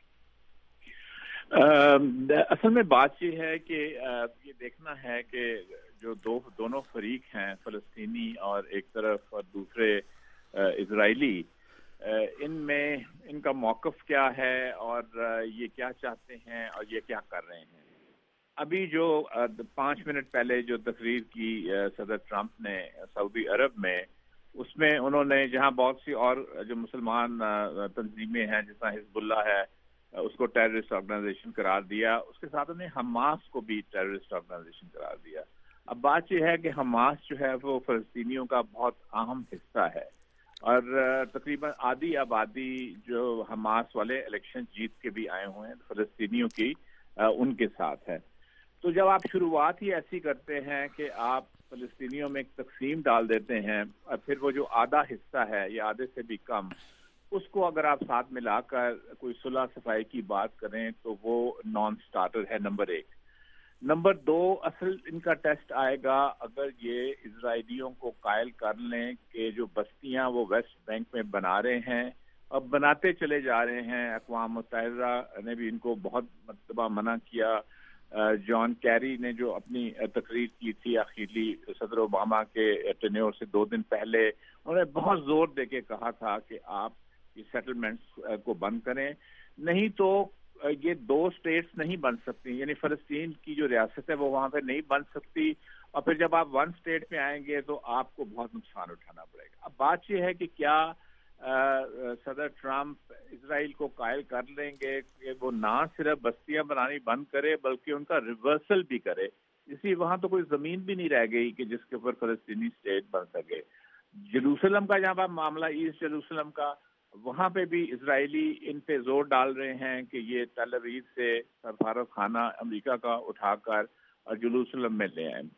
اصل میں بات یہ ہے کہ یہ دیکھنا ہے کہ جو دو دونوں فریق ہیں فلسطینی اور ایک طرف اور دوسرے اسرائیلی، ان میں ان کا موقف کیا ہے اور یہ کیا چاہتے ہیں اور یہ کیا کر رہے ہیں. ابھی جو پانچ منٹ پہلے جو تقریر کی صدر ٹرمپ نے سعودی عرب میں، اس میں انہوں نے جہاں بہت سی اور جو مسلمان تنظیمیں ہیں جس طرح حزب اللہ ہے اس کو ٹیررسٹ آرگنائزیشن قرار دیا، اس کے ساتھ انہیں حماس کو بھی ٹیررسٹ آرگنائزیشن قرار دیا. اب بات یہ ہے کہ حماس جو ہے وہ فلسطینیوں کا بہت اہم حصہ ہے اور تقریباً آدھی آبادی جو حماس والے الیکشن جیت کے بھی آئے ہوئے ہیں فلسطینیوں کی ان کے ساتھ ہے. تو جب آپ شروعات ہی ایسی کرتے ہیں کہ آپ فلسطینیوں میں ایک تقسیم ڈال دیتے ہیں اور پھر وہ جو آدھا حصہ ہے یا آدھے سے بھی کم اس کو اگر آپ ساتھ ملا کر کوئی صلح صفائی کی بات کریں تو وہ نان سٹارٹر ہے نمبر ایک. نمبر دو، اصل ان کا ٹیسٹ آئے گا اگر یہ اسرائیلیوں کو قائل کر لیں کہ جو بستیاں وہ ویسٹ بینک میں بنا رہے ہیں اب بناتے چلے جا رہے ہیں. اقوام متحدہ نے بھی ان کو بہت مرتبہ منع کیا. جان کیری نے جو اپنی تقریر کی تھی اخیری صدر اوباما کے ٹینیور سے دو دن پہلے، انہوں نے بہت زور دے کے کہا تھا کہ آپ یہ سیٹلمنٹس کو بند کریں، نہیں تو یہ دو سٹیٹس نہیں بن سکتی، یعنی فلسطین کی جو ریاست ہے وہ وہاں پہ نہیں بن سکتی، اور پھر جب آپ ون سٹیٹ پہ آئیں گے تو آپ کو بہت نقصان اٹھانا پڑے گا. اب بات یہ ہے کہ کیا صدر ٹرمپ اسرائیل کو قائل کر لیں گے کہ وہ نہ صرف بستیاں بنانی بند کرے بلکہ ان کا ریورسل بھی کرے. اسی وہاں تو کوئی زمین بھی نہیں رہ گئی کہ جس کے اوپر فلسطینی اسٹیٹ بن سکے. جروسلم کا جہاں پر معاملہ ایسٹ جروسلم کا، وہاں پہ بھی اسرائیلی ان پہ زور ڈال رہے ہیں کہ یہ تل ابیب سے سفارت خانہ امریکہ کا اٹھا کر اور جروسلم میں لے آئیں.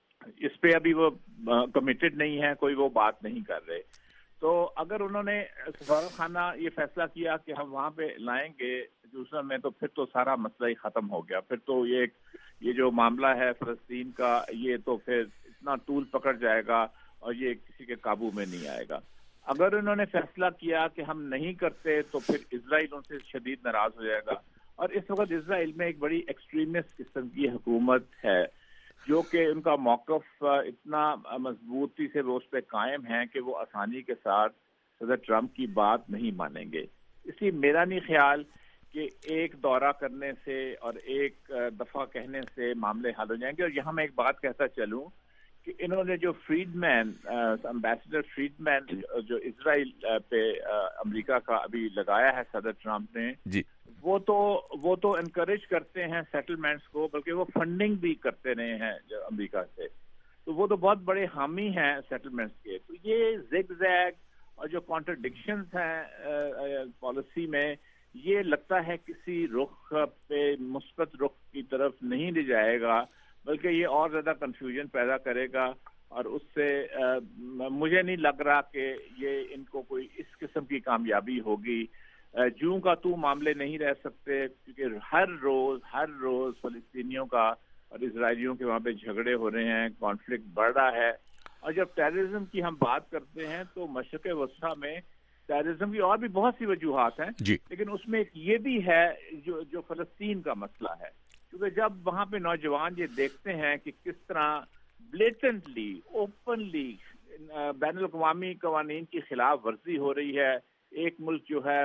اس پہ ابھی وہ کمیٹڈ نہیں ہے، کوئی وہ بات نہیں کر رہے. تو اگر انہوں نے سفارت خانہ یہ فیصلہ کیا کہ ہم وہاں پہ لائیں گے جروسلم میں تو پھر تو سارا مسئلہ ہی ختم ہو گیا. پھر تو یہ یہ جو معاملہ ہے فلسطین کا یہ تو پھر اتنا طول پکڑ جائے گا اور یہ کسی کے قابو میں نہیں آئے گا. اگر انہوں نے فیصلہ کیا کہ ہم نہیں کرتے تو پھر اسرائیل ان سے شدید ناراض ہو جائے گا. اور اس وقت اسرائیل میں ایک بڑی ایکسٹریمسٹ قسم کی حکومت ہے جو کہ ان کا موقف اتنا مضبوطی سے وہ اس پہ قائم ہے کہ وہ آسانی کے ساتھ صدر ٹرمپ کی بات نہیں مانیں گے. اس لیے میرا نہیں خیال کہ ایک دورہ کرنے سے اور ایک دفعہ کہنے سے معاملے حل ہو جائیں گے. اور یہاں میں ایک بات کہتا چلوں کہ انہوں نے جو Friedman ambassador Friedman جو اسرائیل پہ امریکہ کا ابھی لگایا ہے صدر ٹرمپ نے جی وہ تو وہ تو انکریج کرتے ہیں سیٹلمنٹس کو، بلکہ وہ فنڈنگ بھی کرتے رہے ہیں جو امریکہ سے، تو وہ تو بہت بڑے حامی ہیں سیٹلمنٹس کے. تو یہ زگ زیگ اور جو کانٹرڈکشنز ہیں پالیسی میں یہ لگتا ہے کسی رخ پہ مثبت رخ کی طرف نہیں لے جائے گا بلکہ یہ اور زیادہ کنفیوژن پیدا کرے گا. اور اس سے مجھے نہیں لگ رہا کہ یہ ان کو کوئی اس قسم کی کامیابی ہوگی. جوں کا تو معاملے نہیں رہ سکتے کیونکہ ہر روز ہر روز فلسطینیوں کا اور اسرائیلیوں کے وہاں پہ جھگڑے ہو رہے ہیں، کانفلکٹ بڑھ رہا ہے. اور جب ٹیررزم کی ہم بات کرتے ہیں تو مشرق وسطیٰ میں ٹیررزم کی اور بھی بہت سی وجوہات ہیں جی. لیکن اس میں ایک یہ بھی ہے جو جو فلسطین کا مسئلہ ہے، کیونکہ جب وہاں پہ نوجوان یہ دیکھتے ہیں کہ کس طرح بلیٹنٹلی اوپنلی بین الاقوامی قوانین کی خلاف ورزی ہو رہی ہے، ایک ملک جو ہے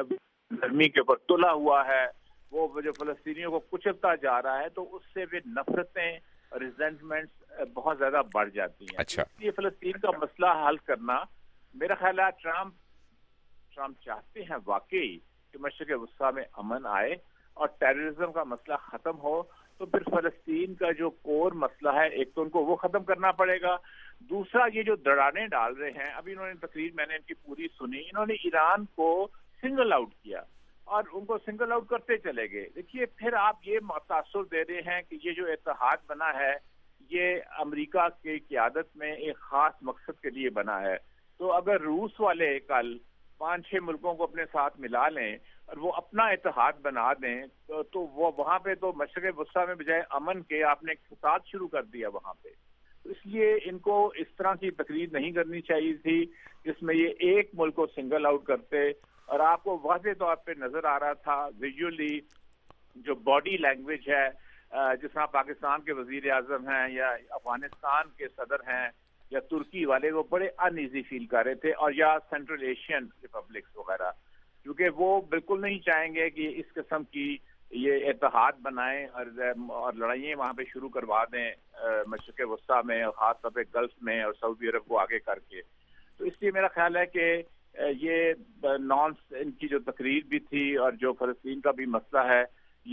نرمی کے اوپر تلا ہوا ہے، وہ جو فلسطینیوں کو کچلتا جا رہا ہے، تو اس سے بھی نفرتیں اور ریزنٹمنٹس بہت زیادہ بڑھ جاتی ہیں. اچھا. اس لیے فلسطین کا مسئلہ حل کرنا، میرا خیال ہے ٹرمپ ٹرمپ چاہتے ہیں واقعی کہ مشرق وسطیٰ میں امن آئے اور ٹیررزم کا مسئلہ ختم ہو، تو پھر فلسطین کا جو کور مسئلہ ہے ایک تو ان کو وہ ختم کرنا پڑے گا. دوسرا یہ جو دڑانے ڈال رہے ہیں، ابھی انہوں نے تقریر میں نے ان کی پوری سنی، انہوں نے ایران کو سنگل آؤٹ کیا اور ان کو سنگل آؤٹ کرتے چلے گئے. دیکھیے پھر آپ یہ تاثر دے رہے ہیں کہ یہ جو اتحاد بنا ہے یہ امریکہ کی قیادت میں ایک خاص مقصد کے لیے بنا ہے. تو اگر روس والے کل پانچ چھ ملکوں کو اپنے ساتھ ملا لیں اور وہ اپنا اتحاد بنا دیں تو, تو وہ وہاں پہ تو مشرق وسطیٰ میں بجائے امن کے آپ نے ایک فساد شروع کر دیا وہاں پہ. تو اس لیے ان کو اس طرح کی تقریر نہیں کرنی چاہیے تھی جس میں یہ ایک ملک کو سنگل آؤٹ کرتے. اور آپ کو واضح طور پہ نظر آ رہا تھا ویژولی جو باڈی لینگویج ہے، جس طرح پاکستان کے وزیر اعظم ہیں یا افغانستان کے صدر ہیں یا ترکی والے، وہ بڑے ان ایزی فیل کر رہے تھے، اور یا سینٹرل ایشین ریپبلکس وغیرہ، کیونکہ وہ بالکل نہیں چاہیں گے کہ اس قسم کی یہ اتحاد بنائیں اور اور لڑائیاں وہاں پہ شروع کروا دیں مشرق وسطیٰ میں، اور خاص طور پہ گلف میں اور سعودی عرب کو آگے کر کے. تو اس لیے میرا خیال ہے کہ یہ نان ان کی جو تقریر بھی تھی اور جو فلسطین کا بھی مسئلہ ہے،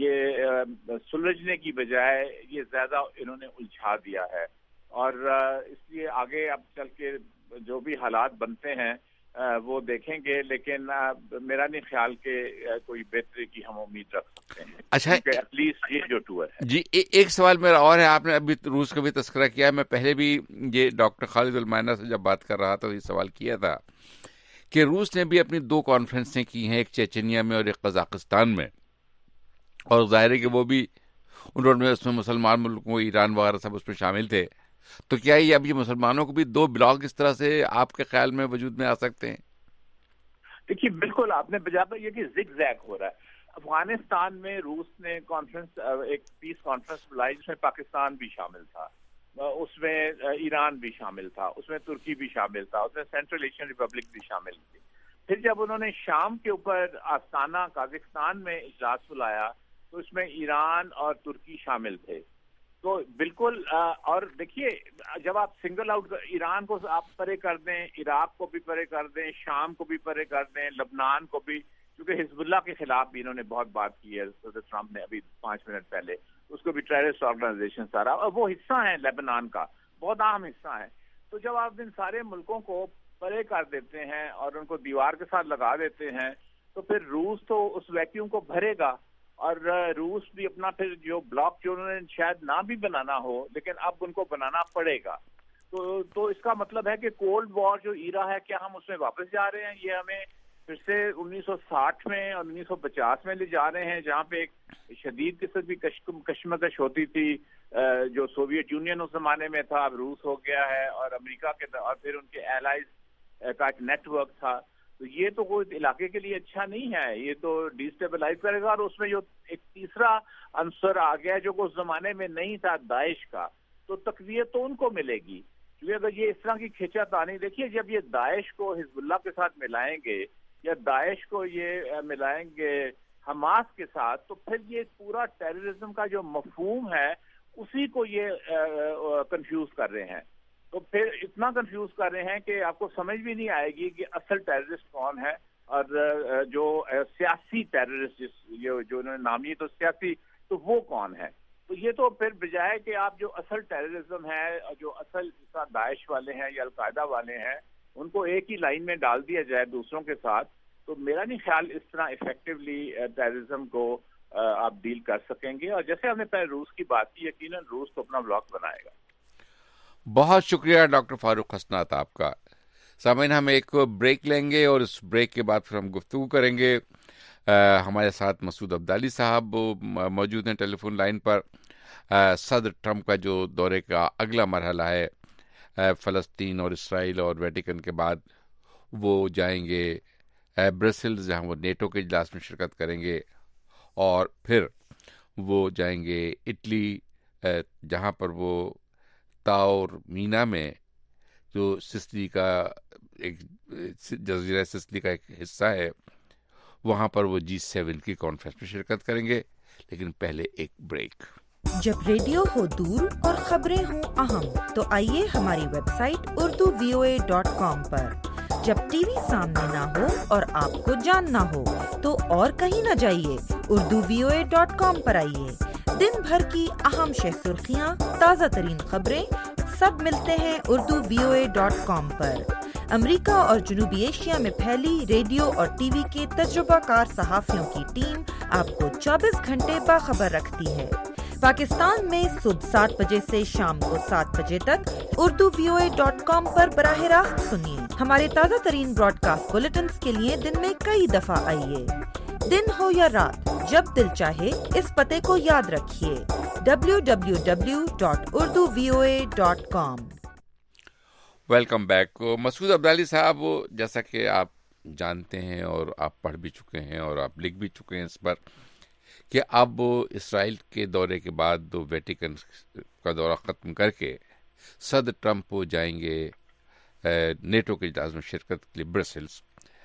یہ سلجھنے کی بجائے یہ زیادہ انہوں نے الجھا دیا ہے. اور اس لیے آگے اب چل کے جو بھی حالات بنتے ہیں وہ دیکھیں گے، لیکن میرا نہیں خیال کہ کوئی بہتری کی ہم امید رکھ سکتے ہیں. اچھا، ایٹ لیسٹ یہ جو ٹور ہے. جی ایک سوال میرا اور ہے، آپ نے ابھی روس کا بھی تذکرہ کیا ہے، میں پہلے بھی یہ ڈاکٹر خالد المائنہ سے جب بات کر رہا تھا تو یہ سوال کیا تھا کہ روس نے بھی اپنی دو کانفرنسیں کی ہیں، ایک چیچنیا میں اور ایک قزاقستان میں، اور ظاہر ہے کہ وہ بھی انہوں نے اس میں مسلمان ملکوں، ایران وغیرہ سب اس میں شامل تھے. تو کیا یہ اب یہ مسلمانوں کو بھی دو بلاک اس طرح سے آپ کے خیال میں وجود میں آ سکتے ہیں؟ دیکھیے بالکل آپ نے بجا یہ کہ زگ زیگ ہو رہا ہے. افغانستان میں روس نے کانفرنس، ایک پیس کانفرنس بلائی جس میں پاکستان بھی شامل تھا، اس میں ایران بھی شامل تھا، اس میں ترکی بھی شامل تھا، اس میں سینٹرل ایشین ریپبلک بھی شامل تھی. پھر جب انہوں نے شام کے اوپر آستانہ قازقستان میں اجلاس بلایا تو اس میں ایران اور ترکی شامل تھے. تو بالکل، اور دیکھیے جب آپ سنگل آؤٹ ایران کو آپ پرے کر دیں، عراق کو بھی پرے کر دیں، شام کو بھی پرے کر دیں، لبنان کو بھی، کیونکہ حزب اللہ کے خلاف بھی انہوں نے بہت بات کی ہے صدر ٹرمپ نے ابھی پانچ منٹ پہلے، اس کو بھی ٹیررسٹ آرگنائزیشن سارا، اور وہ حصہ ہیں لیبنان کا، بہت اہم حصہ ہے. تو جب آپ ان سارے ملکوں کو پرے کر دیتے ہیں اور ان کو دیوار کے ساتھ لگا دیتے ہیں تو پھر روس تو اس ویکیوم کو بھرے گا، اور روس بھی اپنا پھر جو بلاک جو انہوں نے شاید نہ بھی بنانا ہو لیکن اب ان کو بنانا پڑے گا. تو تو اس کا مطلب ہے کہ کولڈ وار جو ایرا ہے کیا ہم اس میں واپس جا رہے ہیں؟ یہ ہمیں پھر سے انیس سو ساٹھ میں اور انیس سو پچاس میں لے جا رہے ہیں، جہاں پہ ایک شدید قسم کی کشمکش ہوتی تھی، جو سوویت یونین اس زمانے میں تھا، اب روس ہو گیا ہے، اور امریکہ کے اور پھر ان کے ایلائز کا ایک نیٹ ورک تھا. تو یہ تو کوئی علاقے کے لیے اچھا نہیں ہے، یہ تو ڈیسٹیبلائز کرے گا. اور اس میں جو ایک تیسرا عنصر آ گیا جو کہ اس زمانے میں نہیں تھا، داعش کا، تو تقویت تو ان کو ملے گی. کیونکہ اگر یہ اس طرح کی کھینچا تانی، دیکھیے جب یہ داعش کو حزب اللہ کے ساتھ ملائیں گے یا داعش کو یہ ملائیں گے حماس کے ساتھ، تو پھر یہ پورا ٹیررزم کا جو مفہوم ہے اسی کو یہ کنفیوز کر رہے ہیں. تو پھر اتنا کنفیوز کر رہے ہیں کہ آپ کو سمجھ بھی نہیں آئے گی کہ اصل ٹیررسٹ کون ہے اور جو سیاسی ٹیررسٹ جو جو انہوں نے نام لیے تو سیاسی، تو وہ کون ہے. تو یہ تو پھر بجائے کہ آپ جو اصل ٹیررزم ہے، جو اصل داعش والے ہیں یا القاعدہ والے ہیں، ان کو ایک ہی لائن میں ڈال دیا جائے دوسروں کے ساتھ، تو میرا نہیں خیال اس طرح افیکٹولی ٹیررزم کو آپ ڈیل کر سکیں گے. اور جیسے ہم نے پہلے روس کی بات کی، یقیناً روس تو اپنا بلاک بنائے گا. بہت شکریہ ڈاکٹر فاروق حسنات آپ کا. سامعین، ہم ایک بریک لیں گے اور اس بریک کے بعد پھر ہم گفتگو کریں گے. ہمارے ساتھ مسعود عبدالی صاحب موجود ہیں ٹیلی فون لائن پر. صدر ٹرمپ کا جو دورے کا اگلا مرحلہ ہے فلسطین اور اسرائیل اور ویٹیکن کے بعد، وہ جائیں گے برسلز جہاں وہ نیٹو کے اجلاس میں شرکت کریں گے، اور پھر وہ جائیں گے اٹلی جہاں پر وہ تاور مینا میں جو سسلی کا ایک جزیرہ سسلی کا ایک حصہ ہے وہاں پر وہ جی سیون کی کانفرنس میں شرکت کریں گے. لیکن پہلے ایک بریک. جب ریڈیو ہو دور اور خبریں ہوں اہم تو آئیے ہماری website Urdu V O A dot com پر. جب ٹی وی سامنے نہ ہو اور آپ کو جاننا ہو تو اور کہیں نہ جائیے, Urdu V O A dot com پر آئیے. دن بھر کی اہم شہ سرخیاں, تازہ ترین خبریں سب ملتے ہیں Urdu V O A dot com پر. امریکہ اور جنوبی ایشیا میں پھیلی ریڈیو اور ٹی وی کے تجربہ کار صحافیوں کی ٹیم آپ کو چوبیس گھنٹے باخبر رکھتی ہے. پاکستان میں صبح سات بجے سے شام کو سات بجے تک Urdu V O A dot com پر براہ راست سنیے. ہمارے تازہ ترین براڈ کاسٹ بلیٹنز کے لیے دن میں کئی دفعہ آئیے. دن ہو یا رات, جب دل چاہے اس پتے کو یاد رکھیے, W W W dot Urdu V O A dot com. Welcome back. Masood Abdali صاحب, جیسا کہ آپ جانتے ہیں اور آپ پڑھ بھی چکے ہیں اور آپ لکھ بھی چکے ہیں اس پر کہ اب اسرائیل کے دورے کے بعد ویٹیکن کا دورہ ختم کر کے صدر ٹرمپ جائیں گے نیٹو کے اجلاس میں شرکت کے لیے برسلز.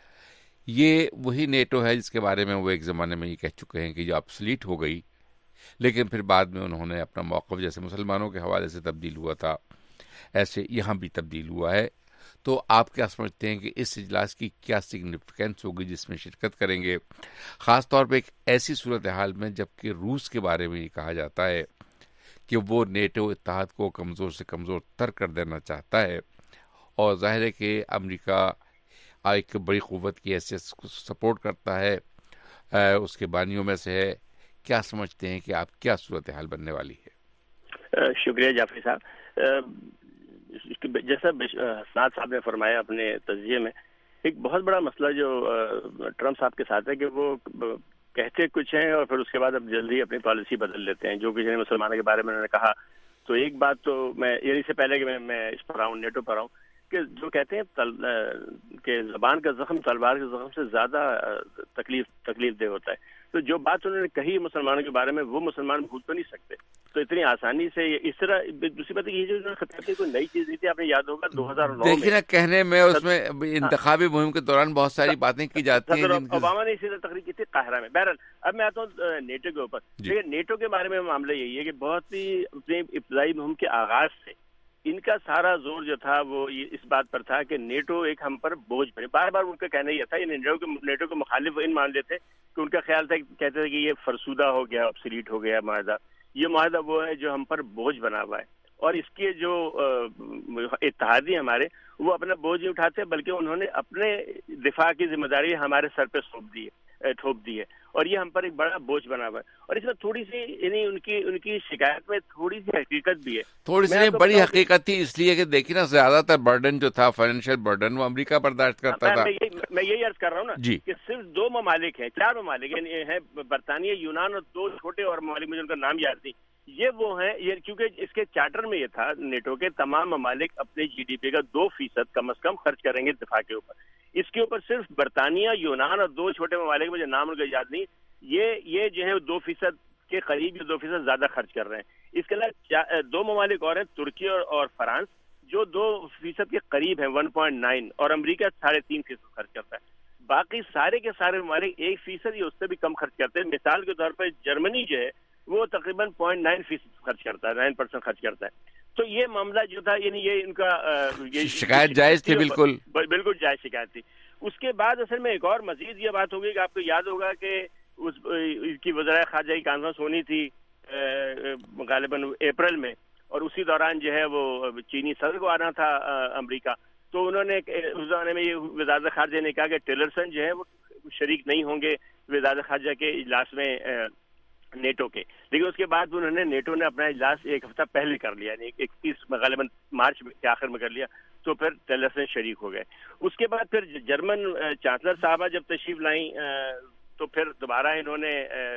یہ وہی نیٹو ہے جس کے بارے میں وہ ایک زمانے میں یہ کہہ چکے ہیں کہ جو آبسلیٹ ہو گئی, لیکن پھر بعد میں انہوں نے اپنا موقف جیسے مسلمانوں کے حوالے سے تبدیل ہوا تھا ایسے یہاں بھی تبدیل ہوا ہے. تو آپ کیا سمجھتے ہیں کہ اس اجلاس کی کیا سگنیفیکینس ہوگی جس میں شرکت کریں گے, خاص طور پہ ایک ایسی صورتحال میں جبکہ روس کے بارے میں یہ کہا جاتا ہے کہ وہ نیٹو اتحاد کو کمزور سے کمزور تر کر دینا چاہتا ہے, اور ظاہر ہے کہ امریکہ ایک بڑی قوت کی حیثیت کو سپورٹ کرتا ہے, اس کے بانیوں میں سے ہے. کیا سمجھتے ہیں کہ آپ کیا صورتحال بننے والی ہے؟ شکریہ جعفری صاحب. جیسا حسنات صاحب نے فرمایا اپنے تجزیے میں, ایک بہت بڑا مسئلہ جو ٹرمپ صاحب کے ساتھ ہے کہ وہ کہتے کچھ ہیں اور پھر اس کے بعد اب جلدی اپنی پالیسی بدل لیتے ہیں. جو کسی نے مسلمانوں کے بارے میں انہوں نے کہا تو ایک بات تو میں یعنی سے پہلے کہ میں میں اس پر آؤں نیٹو پر آؤں کہ جو کہتے ہیں تل, کہ زبان کا زخم تلوار کے زخم سے زیادہ تکلیف تکلیف دہ ہوتا ہے. تو جو بات انہوں نے کہی مسلمانوں کے بارے میں وہ مسلمان بھول تو نہیں سکتے. تو اتنی آسانی سے اس طرح دوسری بات یہ جو خطاب کی کوئی نئی چیز نہیں تھی, آپ نے یاد ہوگا دو ہزار نو میں دیکھیے نا کہنے میں اس میں انتخابی مہم کے دوران بہت ساری باتیں کی جاتی ہیں. اوباما نے اسی طرح تقریر کی تھی قاہرہ میں. بہرحال اب میں آتا ہوں نیٹو کے اوپر. لیکن نیٹو کے بارے میں معاملہ یہی ہے کہ بہت ہی اپنی ابتدائی مہم کے آغاز سے ان کا سارا زور جو تھا وہ اس بات پر تھا کہ نیٹو ایک ہم پر بوجھ بنے. بار بار ان کا کہنا یہ تھا, یہ نیٹو کے نیٹو کے مخالف ان مان لیتے کہ ان کا خیال تھا, کہتے تھے کہ یہ فرسودہ ہو گیا, ابسلیٹ ہو گیا معاہدہ. یہ معاہدہ وہ ہے جو ہم پر بوجھ بنا ہوا ہے, اور اس کے جو اتحادی ہمارے وہ اپنا بوجھ نہیں اٹھاتے بلکہ انہوں نے اپنے دفاع کی ذمہ داری ہمارے سر پہ سونپ دی ہے ٹھوپ دی ہے, اور یہ ہم پر ایک بڑا بوجھ بنا ہوا ہے. اور اس میں تھوڑی سی یعنی ان کی ان کی شکایت میں تھوڑی سی حقیقت بھی ہے. تھوڑی سی بڑی حقیقت تھی اس لیے کہ دیکھیے نا زیادہ تر برڈن جو تھا فائنینشیل برڈن وہ امریکہ برداشت کرتا تھا. میں یہی عرض کر رہا ہوں نا جی کہ صرف دو ممالک ہیں, چار ممالک ہیں, برطانیہ, یونان اور دو چھوٹے اور ممالک مجھے ان کا نام یاد نہیں. یہ وہ ہیں یہ کیونکہ اس کے چارٹر میں یہ تھا نیٹو کے تمام ممالک اپنے جی ڈی پی کا دو فیصد کم از کم خرچ کریں گے دفاع کے اوپر. اس کے اوپر صرف برطانیہ, یونان اور دو چھوٹے ممالک مجھے نام ان کا یاد نہیں, یہ یہ جو ہے دو فیصد کے قریب یہ دو فیصد زیادہ خرچ کر رہے ہیں. اس کے علاوہ دو ممالک اور ہیں, ترکی اور, اور فرانس, جو دو فیصد کے قریب ہیں ون پوائنٹ نائن, اور امریکہ ساڑھے تین فیصد خرچ کرتا ہے. باقی سارے کے سارے ممالک ایک فیصد یا اس سے بھی کم خرچ کرتے ہیں. مثال کے طور پر جرمنی جو ہے وہ تقریباً پوائنٹ نائن فیصد خرچ کرتا ہے, نائن پرسینٹ خرچ کرتا ہے. تو یہ معاملہ جو تھا یعنی یہ ان کا شکایت جائز تھی, بالکل بالکل جائز شکایت تھی. اس کے بعد اصل میں ایک اور مزید یہ بات ہوگی کہ آپ کو یاد ہوگا کہ اس کی وزرائے خارجہ کی کانفرنس ہونی تھی غالباً اپریل میں, اور اسی دوران جو ہے وہ چینی صدر کو آنا تھا امریکہ. تو انہوں نے اس زمانے میں یہ وزارت خارجہ نے کہا کہ ٹیلرسن جو ہے وہ شریک نہیں ہوں گے وزارت خارجہ کے اجلاس میں نیٹو کے. لیکن اس کے بعد انہوں نے نیٹو نے اپنا اجلاس ایک ہفتہ پہلے کر لیا, یعنی اکتیس غالباً مارچ کے آخر میں کر لیا. تو پھر ٹیلرسن شریک ہو گئے. اس کے بعد پھر جرمن چانسلر صاحبہ جب تشریف لائیں تو پھر دوبارہ انہوں نے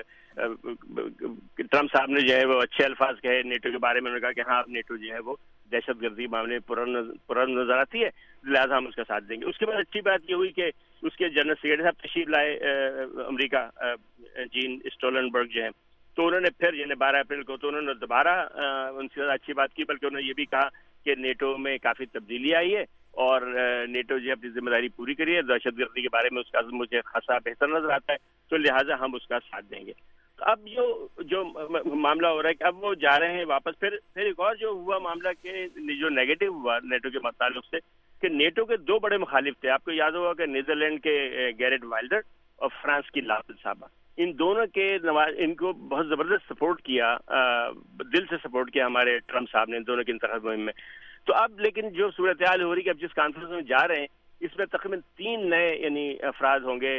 ٹرمپ صاحب نے جو ہے وہ اچھے الفاظ کہے نیٹو کے بارے میں. انہوں نے کہا کہ ہاں نیٹو جو ہے وہ دہشت گردی معاملے پر نظر آتی ہے, لہٰذا ہم اس کا ساتھ دیں گے. اس کے بعد اچھی بات یہ ہوئی کہ اس کے جنرل سیکرٹری صاحب تشریف لائے امریکہ, جین اسٹولنبرگ جو ہیں, تو انہوں نے پھر یعنی بارہ اپریل کو تو انہوں نے دوبارہ ان سے اچھی بات کی, بلکہ انہوں نے یہ بھی کہا کہ نیٹو میں کافی تبدیلی آئی ہے اور نیٹو جو اپنی ذمہ داری پوری کری ہے، دہشت گردی کے بارے میں اس کا مجھے خاصا بہتر نظر آتا ہے، تو لہٰذا ہم اس کا ساتھ دیں گے. اب جو جو معاملہ ہو رہا ہے کہ اب وہ جا رہے ہیں واپس. پھر پھر ایک اور جو ہوا معاملہ کہ جو نیگیٹو ہوا نیٹو کے تعلق سے کہ نیٹو کے دو بڑے مخالف تھے. آپ کو یاد ہوگا کہ نیدرلینڈ کے گیرٹ وائلڈر اور فرانس کی لافل صاحبہ، ان دونوں کے ان کو بہت زبردست سپورٹ کیا، دل سے سپورٹ کیا ہمارے ٹرمپ صاحب نے ان دونوں کی انتخابی مہم میں. تو اب لیکن جو صورتحال ہو رہی ہے کہ اب جس کانفرنس میں جا رہے ہیں اس میں تقریباً تین نئے یعنی افراد ہوں گے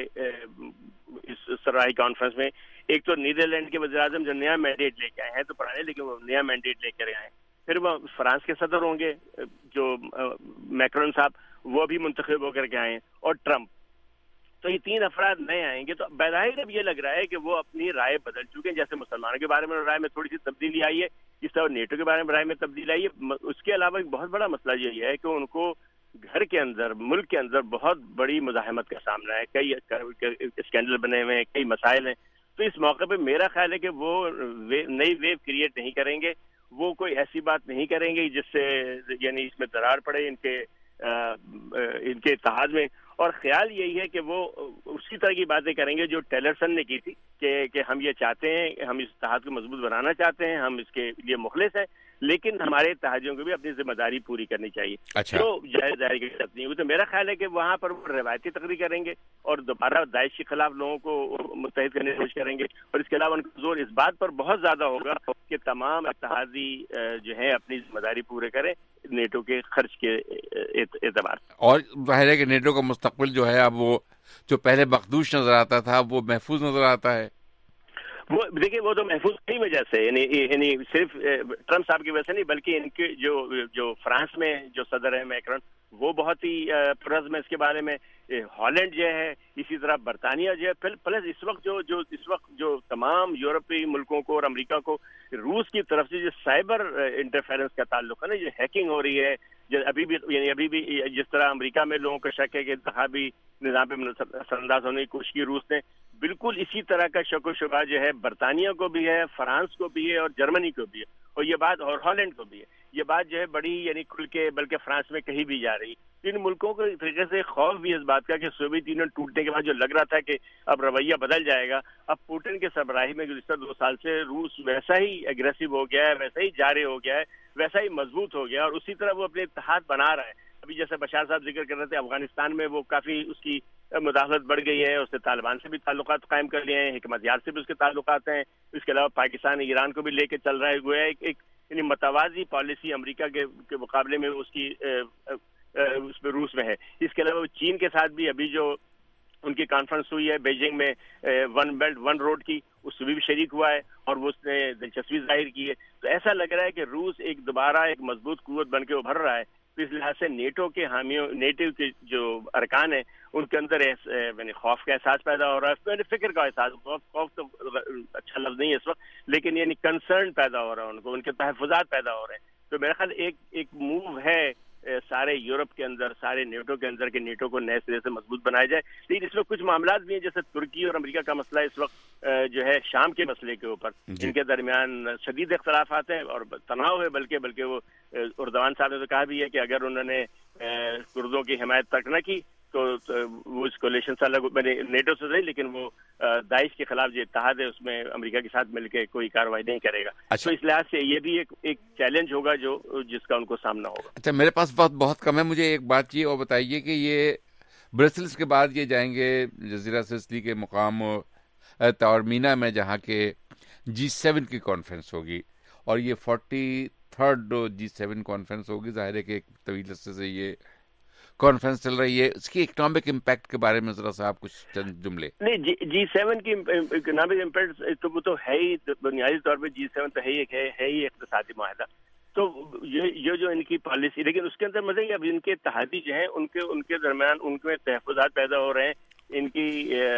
اس سربراہی کانفرنس میں. ایک تو نیدرلینڈ کے وزیر اعظم جو نیا مینڈیٹ لے کے آئے ہیں تو پرانے لیکن وہ نیا مینڈیٹ لے کر آئے ہیں. پھر وہ فرانس کے صدر ہوں گے جو میکرون صاحب، وہ بھی منتخب ہو کر کے آئے ہیں، اور ٹرمپ. تو یہ تین افراد نئے آئیں گے. تو بظاہر اب یہ لگ رہا ہے کہ وہ اپنی رائے بدل چکے ہیں. جیسے مسلمانوں کے بارے میں رائے میں تھوڑی سی تبدیلی آئی ہے، اس طرح نیٹو کے بارے میں رائے میں تبدیلی آئی ہے. اس کے علاوہ ایک بہت بڑا مسئلہ یہ ہے کہ ان کو گھر کے اندر، ملک کے اندر بہت بڑی مزاحمت کا سامنا ہے. کئی اسکینڈل بنے ہوئے ہیں، کئی مسائل ہیں. تو اس موقع پہ میرا خیال ہے کہ وہ نئی ویو کریٹ نہیں کریں گے. وہ کوئی ایسی بات نہیں کریں گے جس سے یعنی اس میں دراڑ پڑے ان کے ان کے اتحاد میں. اور خیال یہی ہے کہ وہ اسی طرح کی باتیں کریں گے جو ٹیلرسن نے کی تھی کہ کہ ہم یہ چاہتے ہیں، ہم اس اتحاد کو مضبوط بنانا چاہتے ہیں، ہم اس کے لیے مخلص ہیں، لیکن ہمارے اتحادیوں کو بھی اپنی ذمہ داری پوری کرنی چاہیے. اچھا. تو جائز داری کی ضرورت نہیں ہوگی. تو میرا خیال ہے کہ وہاں پر وہ روایتی تقریر کریں گے اور دوبارہ داعش کے خلاف لوگوں کو متحد کرنے کی کوشش کریں گے. اور اس کے علاوہ ان کا زور اس بات پر بہت زیادہ ہوگا کہ تمام اتحادی جو ہیں اپنی ذمہ داری پورے کریں نیٹو کے خرچ کے اعتبار سے. اور ظاہر ہے کہ نیٹو کا مستقبل جو ہے اب وہ جو پہلے مخدوش نظر آتا تھا وہ محفوظ نظر آتا ہے. وہ دیکھیے وہ تو محفوظ کی وجہ سے یعنی یعنی صرف ٹرمپ صاحب کی وجہ سے نہیں بلکہ ان کے جو جو فرانس میں جو صدر ہے میکرون وہ بہت ہی پرعزم ہے اس کے بارے میں. ہالینڈ جو ہے، اسی طرح برطانیہ جو ہے، پلس اس وقت جو جو اس وقت جو تمام یورپی ملکوں کو اور امریکہ کو روس کی طرف سے جو سائبر انٹرفیرنس کا تعلق ہے نا، جو ہیکنگ ہو رہی ہے، جو ابھی بھی یعنی ابھی بھی جس طرح امریکہ میں لوگوں کا شک ہے کہ انتخابی نظام پہ اثر انداز ہونے کی کوشش کی روس نے، بالکل اسی طرح کا شک و شبہ جو ہے برطانیہ کو بھی ہے، فرانس کو بھی ہے اور جرمنی کو بھی ہے، اور یہ بات اور ہالینڈ کو بھی ہے. یہ بات جو ہے بڑی یعنی کھل کے بلکہ فرانس میں کہیں بھی جا رہی. ان ملکوں کو ایک طریقے سے خوف بھی اس بات کا کہ سوویت یونین ٹوٹنے کے بعد جو لگ رہا تھا کہ اب رویہ بدل جائے گا، اب پوٹن کے سربراہی میں گزشتہ دو سال سے روس ویسا ہی اگریسو ہو گیا ہے، ویسا ہی جارے ہو گیا ہے، ویسا ہی مضبوط ہو گیا، اور اسی طرح وہ اپنے اتحاد بنا رہا ہے. ابھی جیسے بشار صاحب ذکر کر رہے تھے افغانستان میں وہ کافی اس کی مداخلت بڑھ گئی ہے، اس نے طالبان سے بھی تعلقات قائم کر لیے ہیں، حکمت یار سے بھی اس کے تعلقات ہیں. اس کے علاوہ پاکستان ایران کو بھی لے کے چل رہا ہے. گویا ایک ایک یعنی متوازی پالیسی امریکہ کے کے مقابلے میں اس کی اس میں روس میں ہے. اس کے علاوہ چین کے ساتھ بھی ابھی جو ان کی کانفرنس ہوئی ہے بیجنگ میں ون بیلٹ ون روڈ کی، اس میں بھی شریک ہوا ہے اور وہ اس نے دلچسپی ظاہر کی ہے. تو ایسا لگ رہا ہے کہ روس ایک دوبارہ ایک مضبوط قوت بن کے ابھر رہا ہے. تو اس لحاظ سے نیٹو کے حامیوں نیٹو کے جو ارکان ہیں ان کے اندر یعنی خوف کا احساس پیدا ہو رہا ہے، فکر کا احساس. خوف تو اچھا لفظ نہیں ہے اس وقت، لیکن یعنی کنسرن پیدا ہو رہا ہے ان کو، ان کے تحفظات پیدا ہو رہے ہیں. تو میرا خیال ایک ایک موو ہے سارے یورپ کے اندر، سارے نیٹو کے اندر کہ نیٹو کو نئے سرے سے مضبوط بنایا جائے. لیکن اس میں کچھ معاملات بھی ہیں جیسے ترکی اور امریکہ کا مسئلہ اس وقت جو ہے شام کے مسئلے کے اوپر جن کے درمیان شدید اختلافات ہیں اور تناؤ ہے. بلکہ بلکہ وہ اردوان صاحب نے تو کہا بھی ہے کہ اگر انہوں نے کردوں کی حمایت تک نہ کی تو وہ اس کولیشن سے الگ میں نے نیٹو سے نہیں، لیکن وہ داعش کے خلاف جو اتحاد ہے اس میں امریکہ کے ساتھ مل کے کوئی کارروائی نہیں کرے گا. تو اس لحاظ سے یہ بھی ایک ایک چیلنج ہوگا جو جس کا ان کو سامنا ہوگا. اچھا، میرے پاس وقت بہت کم ہے، مجھے ایک بات یہ اور بتائیے کہ یہ برسلز کے بعد یہ جائیں گے جزیرہ سسلی کے مقام تورمینا میں جہاں کے جی سیون کی کانفرنس ہوگی، اور یہ forty third G seven conference ہوگی. ظاہر ہے کہ ایک طویل عرصے سے یہ کانفرنس چل رہی ہے. اس کی اکنامک امپیکٹ کے بارے میں ذرا سا آپ کچھ چند جملے. نہیں، جی سیون کی اکنامک امپیکٹ تو وہ تو ہے ہی، بنیادی طور پہ جی سیون تو ہے ہی ہے ہی اقتصادی معاہدہ. تو یہ جو ان کی پالیسی، لیکن اس کے اندر مزے اب ان کے اتحادی جو ہیں ان کے ان کے درمیان ان کے تحفظات پیدا ہو رہے ہیں. ان کی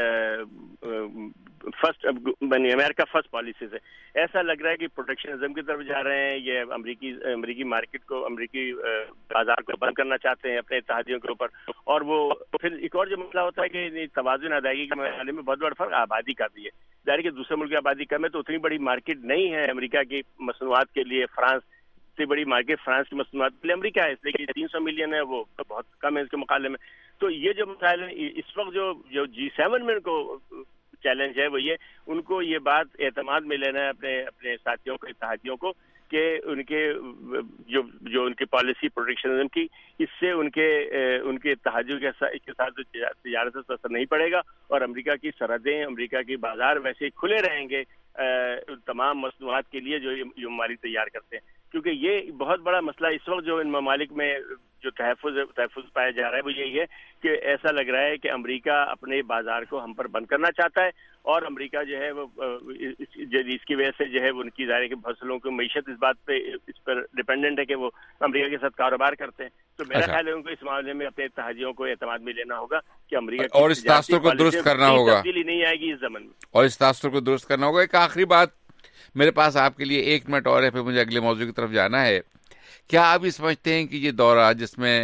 فرسٹ بنی امریکہ فرسٹ پالیسی سے ایسا لگ رہا ہے کہ پروٹیکشنزم کی طرف جا رہے ہیں. یہ امریکی امریکی مارکیٹ کو، امریکی بازار کو بند کرنا چاہتے ہیں اپنے اتحادیوں کے اوپر. اور وہ پھر ایک اور جو مسئلہ ہوتا ہے کہ توازن ادائیگی کے معاملے میں بہت بڑا فرق آبادی کا بھی ہے. ظاہر کہ دوسرے ملک کی آبادی کم ہے تو اتنی بڑی مارکیٹ نہیں ہے امریکہ کی مصنوعات کے لیے فرانس اتنی بڑی مارکیٹ فرانس کی مصنوعات کے لیے امریکہ ہے، اس لیے کہ تین سو ملین ہے وہ بہت کم ہے اس کے مقابلے میں. تو یہ جو مسائل ہیں اس وقت جو جو جی سیون میں ان کو چیلنج ہے وہ یہ ان کو یہ بات اعتماد میں لینا ہے اپنے اپنے ساتھیوں کو اتحادیوں کو کہ ان کے جو جو ان کی پالیسی پروٹیکشنزم کی اس سے ان کے ان کے اتحادیوں کے ساتھ تجارت سے اثر نہیں پڑے گا اور امریکہ کی سرحدیں امریکہ کی بازار ویسے ہی کھلے رہیں گے تمام مصنوعات کے لیے جو یہ ممالک تیار کرتے ہیں. کیونکہ یہ بہت بڑا مسئلہ اس وقت جو ان ممالک میں جو تحفظ تحفظ پایا جا رہا ہے وہ یہی ہے کہ ایسا لگ رہا ہے کہ امریکہ اپنے بازار کو ہم پر بند کرنا چاہتا ہے اور امریکہ جو ہے وہ اس کی وجہ سے جو ہے وہ ان کی ظاہر کی فصلوں کی معیشت اس بات پہ اس پر ڈپینڈنٹ ہے کہ وہ امریکہ کے ساتھ کاروبار کرتے ہیں. تو میرا خیال ہے ان کو اس معاملے میں اپنے اتحادیوں کو اعتماد میں لینا ہوگا کہ امریکہ اور اس تاثر کو درست کرنا ہوگا، تبدیلی نہیں آئے گی اس زمن میں، اور اس تاثر کو درست کرنا ہوگا. ایک آخری بات میرے پاس آپ کے لیے ایک منٹ اور ہے، پھر مجھے اگلے موضوع کی طرف جانا ہے. کیا آپ یہ سمجھتے ہیں کہ یہ دورہ جس میں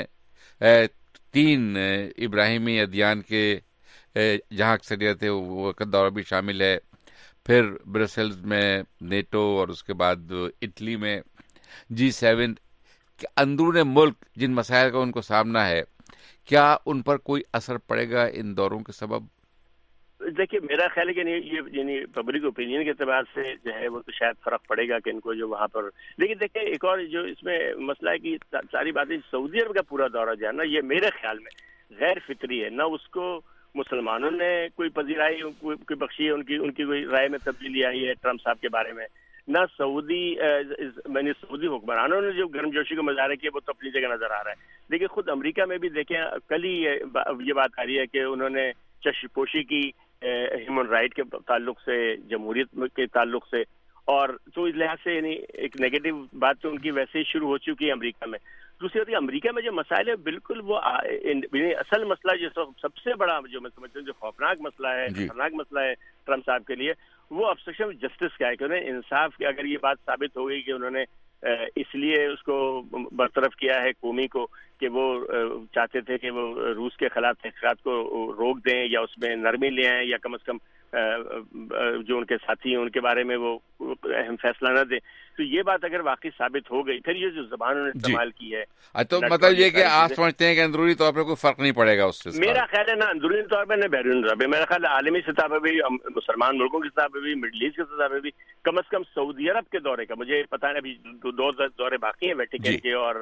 تین ابراہیمی ادیان کے جہاں اکثریت ہے وہ کا دورہ بھی شامل ہے، پھر برسلز میں نیٹو اور اس کے بعد اٹلی میں جی سیون کہ اندرون ملک جن مسائل کا ان کو سامنا ہے، کیا ان پر کوئی اثر پڑے گا ان دوروں کے سبب؟ دیکھیے میرا خیال ہے کہ یہ یعنی پبلک اوپینین کے اعتبار سے جو ہے وہ تو شاید فرق پڑے گا کہ ان کو جو وہاں پر، لیکن دیکھیں ایک اور جو اس میں مسئلہ ہے کہ ساری باتیں سعودی عرب کا پورا دورہ جو ہے نا یہ میرے خیال میں غیر فطری ہے. نہ اس کو مسلمانوں نے کوئی پذیرائی کوئی بخشی ہے، ان کی ان کی کوئی رائے میں تبدیلی آئی ہے ٹرمپ صاحب کے بارے میں، نہ سعودی میں نے سعودی حکمرانوں نے جو گرم جوشی کا مظاہرہ کیا وہ تو اپنی جگہ نظر آ رہا ہے. لیکن خود امریکہ میں بھی دیکھیں کل ہی یہ بات آ رہی ہے کہ انہوں نے چشم پوشی کی ہیومن رائٹ کے تعلق سے، جمہوریت کے تعلق سے، اور تو اس لحاظ سے یعنی ایک نیگیٹو بات تو ان کی ویسے ہی شروع ہو چکی ہے امریکہ میں. دوسری بات امریکہ میں جو مسائل ہے بالکل وہ اصل مسئلہ جو سب سے بڑا جو میں سمجھتا ہوں جو خوفناک مسئلہ ہے، خطرناک مسئلہ ہے ٹرمپ صاحب کے لیے وہ obstruction of جسٹس کا ہے کہ انہیں انصاف کی اگر یہ بات ثابت ہو گئی کہ انہوں نے اس لیے اس کو برطرف کیا ہے قومی کو کہ وہ چاہتے تھے کہ وہ روس کے خلاف تحقیقات کو روک دیں یا اس میں نرمی لے آئیں یا کم از کم جو ان کے ساتھی ہیں ان کے بارے میں وہ اہم فیصلہ نہ دیں. تو یہ بات اگر واقعی ثابت ہو گئی پھر یہ جو زبان انہوں نے استعمال کی ہے تو مطلب یہ کہ آپ سمجھتے ہیں کہ اندرونی طور پر کوئی فرق نہیں پڑے گا اس سے؟ میرا خیال ہے نہ اندرونی طور پر نہ بیرونی طور پہ. میرا خیال ہے عالمی سطح پہ بھی، مسلمان ملکوں کی سطح پہ بھی، مڈل ایسٹ کی سطح پہ بھی، کم از کم سعودی عرب کے دورے کا مجھے پتہ ہے ابھی دو دورے باقی ہیں ویٹیکن کے اور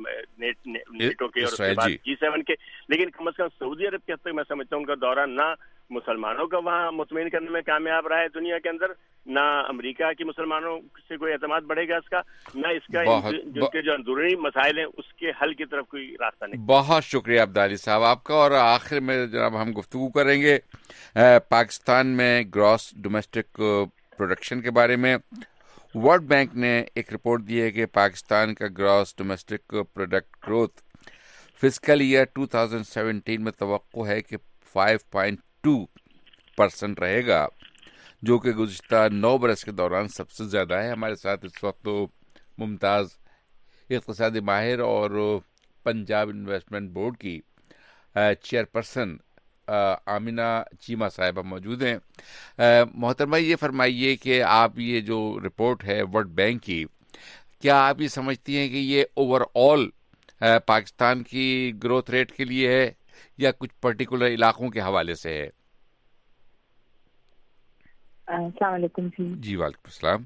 نیٹو کے اور اس کے بعد جی سیون کے، لیکن کم از کم سعودی عرب کے حد تک میں سمجھتا ہوں ان کا دورہ نہ مسلمانوں کا وہاں مطمئن کرنے میں کامیاب رہا ہے دنیا کے اندر، نہ امریکہ کی مسلمانوں سے کوئی اعتماد بڑھے گا اس کا، نہ اس کا جو کے جو اندرونی مسائل ہیں اس کے حل کی طرف کوئی راستہ نہیں. بہت شکریہ عبدالی صاحب آپ کا. اور آخر میں جناب ہم گفتگو کریں گے پاکستان میں گراس ڈومیسٹک پروڈکشن کے بارے میں. ورلڈ بینک نے ایک رپورٹ دی ہے کہ پاکستان کا gross domestic product growth fiscal year دو ہزار سترہ میں توقع ہے کہ پانچ پوائنٹ دو پرسنٹ رہے گا، جو کہ گزشتہ نو برس کے دوران سب سے زیادہ ہے. ہمارے ساتھ اس وقت ممتاز اقتصادی ماہر اور پنجاب انویسٹمنٹ بورڈ کی چیئرپرسن آمینہ چیمہ صاحبہ موجود ہیں. محترمہ یہ فرمائیے کہ آپ یہ جو رپورٹ ہے ورلڈ بینک کی، کیا آپ یہ سمجھتی ہیں کہ یہ اوور آل پاکستان کی گروتھ ریٹ کے لیے ہے یا کچھ پرٹیکولر علاقوں کے حوالے سے ہے؟ السلام علیکم. جی جی وعلیکم السلام.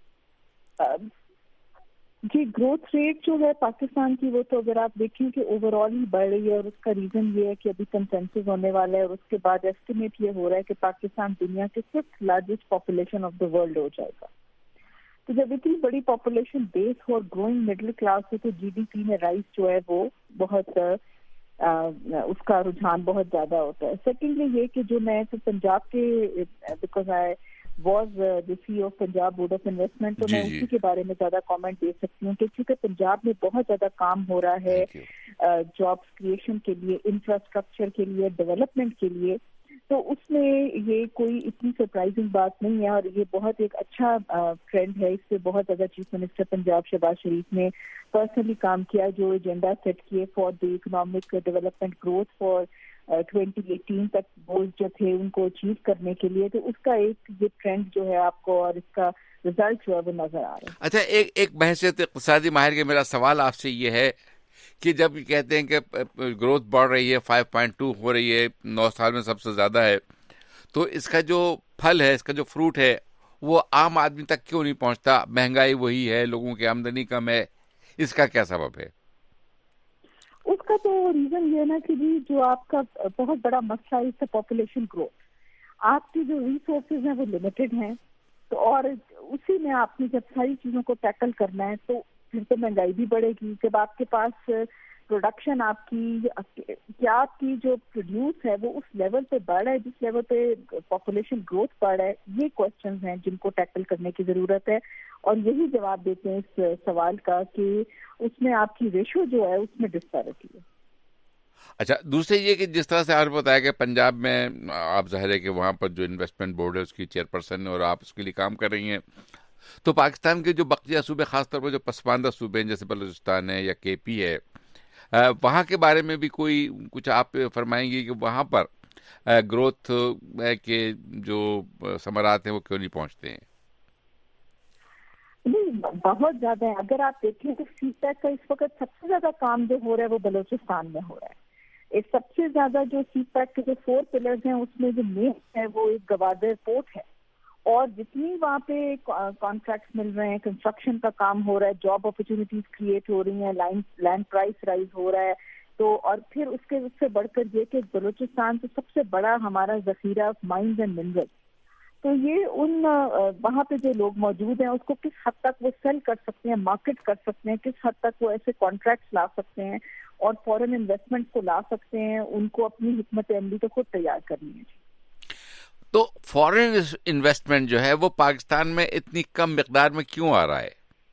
جی گروتھ ریٹ جو ہے پاکستان کی وہ تو اگر آپ دیکھیں کہ اوور آل ہی بڑھ رہی ہے، اور اس کا ریزن یہ ہے کہ ابھی کنسنسس ہونے والا ہے اور اس کے بعد ایسٹیمیٹ یہ ہو رہا ہے کہ پاکستان دنیا کے fifth largest population of the world ہو جائے گا. تو جب اتنی بڑی پاپولیشن بیس ہو اور گروئنگ مڈل کلاس ہو تو جی ڈی پی میں رائز جو ہے وہ بہت اس کا رجحان بہت زیادہ ہوتا ہے. سیکنڈلی یہ کہ جو میں پنجاب کے because I was the C of Punjab board of investment تو میں اسی کے بارے میں زیادہ کامنٹ دے سکتی ہوں کہ چونکہ پنجاب میں بہت زیادہ کام ہو رہا ہے جابس کریشن کے لیے، انفراسٹرکچر کے لیے، ڈیولپمنٹ کے لیے، تو اس میں یہ کوئی اتنی سرپرائزنگ بات نہیں ہے اور یہ بہت ایک اچھا ٹرینڈ ہے. اس سے بہت زیادہ چیف منسٹر پنجاب شہباز شریف نے پرسنلی کام کیا، جو ایجنڈا سیٹ کیے for the economic development growth for twenty eighteen تک گولز جو تھے ان کو اچیو کرنے کے لیے. تو اس کا ایک یہ ٹرینڈ جو ہے آپ کو اور اس کا رزلٹ جو ہے وہ نظر آ رہے ہیں. اچھا، ایک ایک بحثیت اقتصادی ماہر کے میرا سوال آپ سے یہ ہے کہ جب کہتے ہیں کہ گروتھ بڑھ رہی ہے، فائیو پوائنٹ ٹو ہو رہی ہے، نو سال میں سب سے زیادہ ہے، تو اس کا جو پھل ہے، اس کا جو فروٹ ہے، وہ عام آدمی تک کیوں نہیں پہنچتا؟ مہنگائی وہی ہے، لوگوں کی آمدنی کم ہے، اس کا کیا سبب ہے؟ اس کا تو ریزن یہ نا کہ جی جو آپ کا بہت بڑا مسئلہ ہے اس سے پاپولیشن گروتھ. آپ کی جو ریسورسز ہیں وہ لمیٹڈ ہیں، تو اور اسی میں آپ نے جب ساری چیزوں کو ٹیکل کرنا ہے تو پھر تو مہنگائی بھی بڑھے گی. جب آپ کے پاس پروڈکشن آپ کی کیا آپ کی جو پروڈیوس ہے وہ اس لیول پہ بڑھ رہا ہے جس لیول پہ پاپولیشن گروتھ بڑھ رہا ہے، یہ کوشچنز ہیں جن کو ٹیکل کرنے کی ضرورت ہے. اور یہی جواب دیتے ہیں اس سوال کا کہ اس میں آپ کی ریشو جو ہے اس میں ڈسپیرٹی ہے. اچھا، دوسرے یہ کہ جس طرح سے آپ بتایا کہ پنجاب میں آپ ظاہر ہے کہ وہاں پر جو انویسٹمنٹ بورڈ ہے اس کی چیئر پرسن ہے اور آپ اس کے لیے کام کر رہی ہیں، تو پاکستان کے جو بقیہ صوبے، خاص طور پر جو پسماندہ صوبے ہیں جیسے بلوچستان ہے یا کے پی ہے، وہاں کے بارے میں بھی کوئی کچھ آپ فرمائیں گے کہ وہاں پر گروتھ کے جو ثمرات ہیں وہ کیوں نہیں پہنچتے ہیں؟ نہیں، بہت زیادہ ہے. اگر آپ دیکھیں تو سی پیک کا اس وقت سب سے زیادہ کام جو ہو رہا ہے وہ بلوچستان میں ہو رہا ہے. ایک سب سے زیادہ جو سی پیک کے جو فور پلرز ہیں اس میں جو مین ہے وہ ایک گوادر پورٹ ہے، اور جتنی وہاں پہ کانٹریکٹس مل رہے ہیں، کنسٹرکشن کا کام ہو رہا ہے، جاب اپرچونیٹیز کریٹ ہو رہی ہیں، لینڈ پرائس رائز ہو رہا ہے. تو اور پھر اس کے اس سے بڑھ کر یہ کہ بلوچستان تو سب سے بڑا ہمارا ذخیرہ آف مائنز اینڈ منرل. تو یہ ان وہاں پہ جو لوگ موجود ہیں اس کو کس حد تک وہ سیل کر سکتے ہیں، مارکیٹ کر سکتے ہیں، کس حد تک وہ ایسے کانٹریکٹس لا سکتے ہیں اور فورن انویسٹمنٹ کو لا سکتے ہیں، ان کو اپنی حکمت عملی تو خود تیار کرنی ہے. تو فورن انویسٹمنٹ جو ہے وہ پاکستان میں اتنی کم مقدار میں کیوں آ رہا ہے؟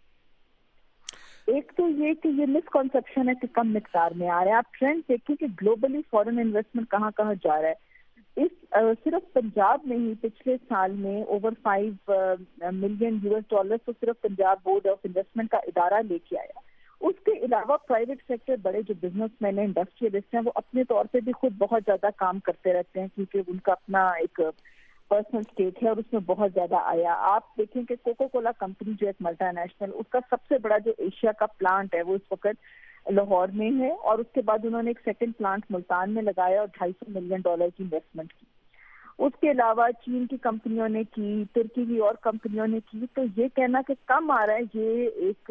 ایک تو یہ کہ یہ مس کنسپشن ہے کہ کم مقدار میں آ رہا ہے. آپ ٹرینڈ دیکھیں کہ گلوبلی فورن انویسٹمنٹ کہاں کہاں جا رہا ہے. اس صرف پنجاب میں ہی پچھلے سال میں اوور فائیو ملین یو ایس ڈالر تو صرف پنجاب بورڈ آف انویسٹمنٹ کا ادارہ لے کے آیا. اس کے علاوہ پرائیویٹ سیکٹر بڑے جو بزنس مین ہیں، انڈسٹریلسٹ ہیں، وہ اپنے طور پہ بھی خود بہت زیادہ کام کرتے رہتے ہیں کیونکہ ان کا اپنا ایک پرسنل اسٹیک ہے اور اس میں بہت زیادہ آیا. آپ دیکھیں کہ کوکو کولا کمپنی جو ایک ملٹا نیشنل، اس کا سب سے بڑا جو ایشیا کا پلانٹ ہے وہ اس وقت لاہور میں ہے، اور اس کے بعد انہوں نے ایک سیکنڈ پلانٹ ملتان میں لگایا اور ڈھائی سو ملین ڈالر کی انویسٹمنٹ کی. اس کے علاوہ چین کی کمپنیوں نے کی، ترکی کی اور کمپنیوں نے کی. تو یہ کہنا کہ کم آ رہا ہے یہ ایک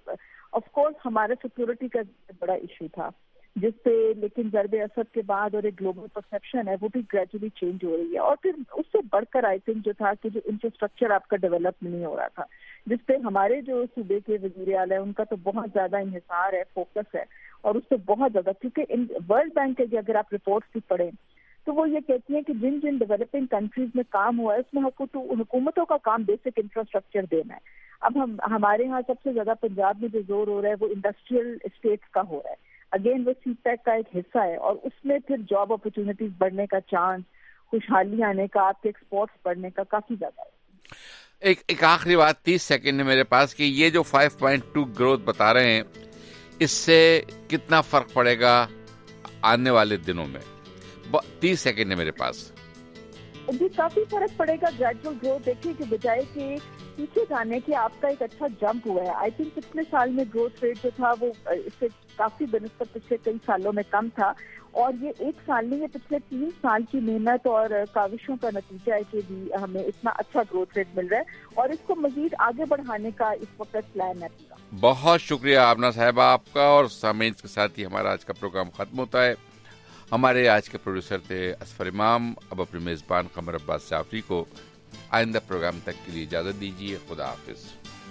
آف کورس ہمارے سیکورٹی کا بڑا ایشو تھا جس پہ لیکن ضرب اثر کے بعد اور ایک گلوبل پرسپشن ہے وہ بھی گریجولی چینج ہو رہی ہے. اور پھر اس سے بڑھ کر آئی تھنک جو تھا کہ جو انفراسٹرکچر آپ کا ڈیولپ نہیں ہو رہا تھا، جس پہ ہمارے جو صوبے کے وزیر اعلیٰ ہیں ان کا تو بہت زیادہ انحصار ہے، فوکس ہے، اور اس سے بہت زیادہ کیونکہ ورلڈ بینک کے اگر آپ رپورٹس بھی پڑھیں تو وہ یہ کہتی ہیں کہ جن جن ڈیولپنگ کنٹریز میں کام ہوا ہے اس میں حکومتوں کا کام بیسک انفراسٹرکچر دینا ہے. اب ہم ہمارے ہاں سب سے زیادہ پنجاب میں جو زور ہو رہا ہے وہ انڈسٹریل اسٹیٹس کا ہو رہا ہے. اگین وہ سی پیک کا ایک حصہ ہے اور اس میں پھر جاب اپرچونیٹیز بڑھنے کا چانس، خوشحالی آنے کا، آپ کے ایکسپورٹس بڑھنے کا کافی زیادہ ہے. ایک ایک آخری بات، تیس سیکنڈ ہے میرے پاس، کہ یہ جو فائیو پوائنٹ ٹو گروتھ بتا رہے ہیں اس سے کتنا فرق پڑے گا آنے والے دنوں میں؟ تیس سیکنڈ ہے میرے پاس. جی کافی فرق پڑے گا. گریجول گروتھ دیکھیے کہ بجائے کہ پیچھے جانے کی آپ کا ایک اچھا جمپ ہوا ہے. آئی تھنک پچھلے سال میں گروتھ ریٹ جو تھا وہ اس سے کافی بنسبت پچھلے کئی سالوں میں کم تھا، اور یہ ایک سال نہیں، یہ پچھلے تین سال کی محنت اور کاوشوں کا نتیجہ ہے کہ بھی ہمیں اتنا اچھا گروتھ ریٹ مل رہا ہے، اور اس کو مزید آگے بڑھانے کا اس وقت پلان ہے. بہت شکریہ آمنہ صاحبہ آپ کا، اور سامعین کے ساتھ ہی ہمارا آج کا پروگرام ختم ہوتا ہے. ہمارے آج کے پروڈیوسر تھے اسفر امام. اب اپنے میزبان قمر عباس جعفری کو آئندہ پروگرام تک کے لیے اجازت دیجیے. خدا حافظ.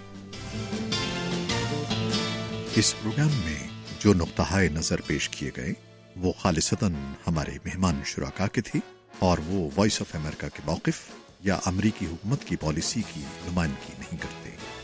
اس پروگرام میں جو نقطۂ نظر پیش کیے گئے وہ خالصتاً ہمارے مہمان شرکا کے تھے، اور وہ وائس آف امریکہ کے موقف یا امریکی حکومت کی پالیسی کی نمائندگی نہیں کرتے.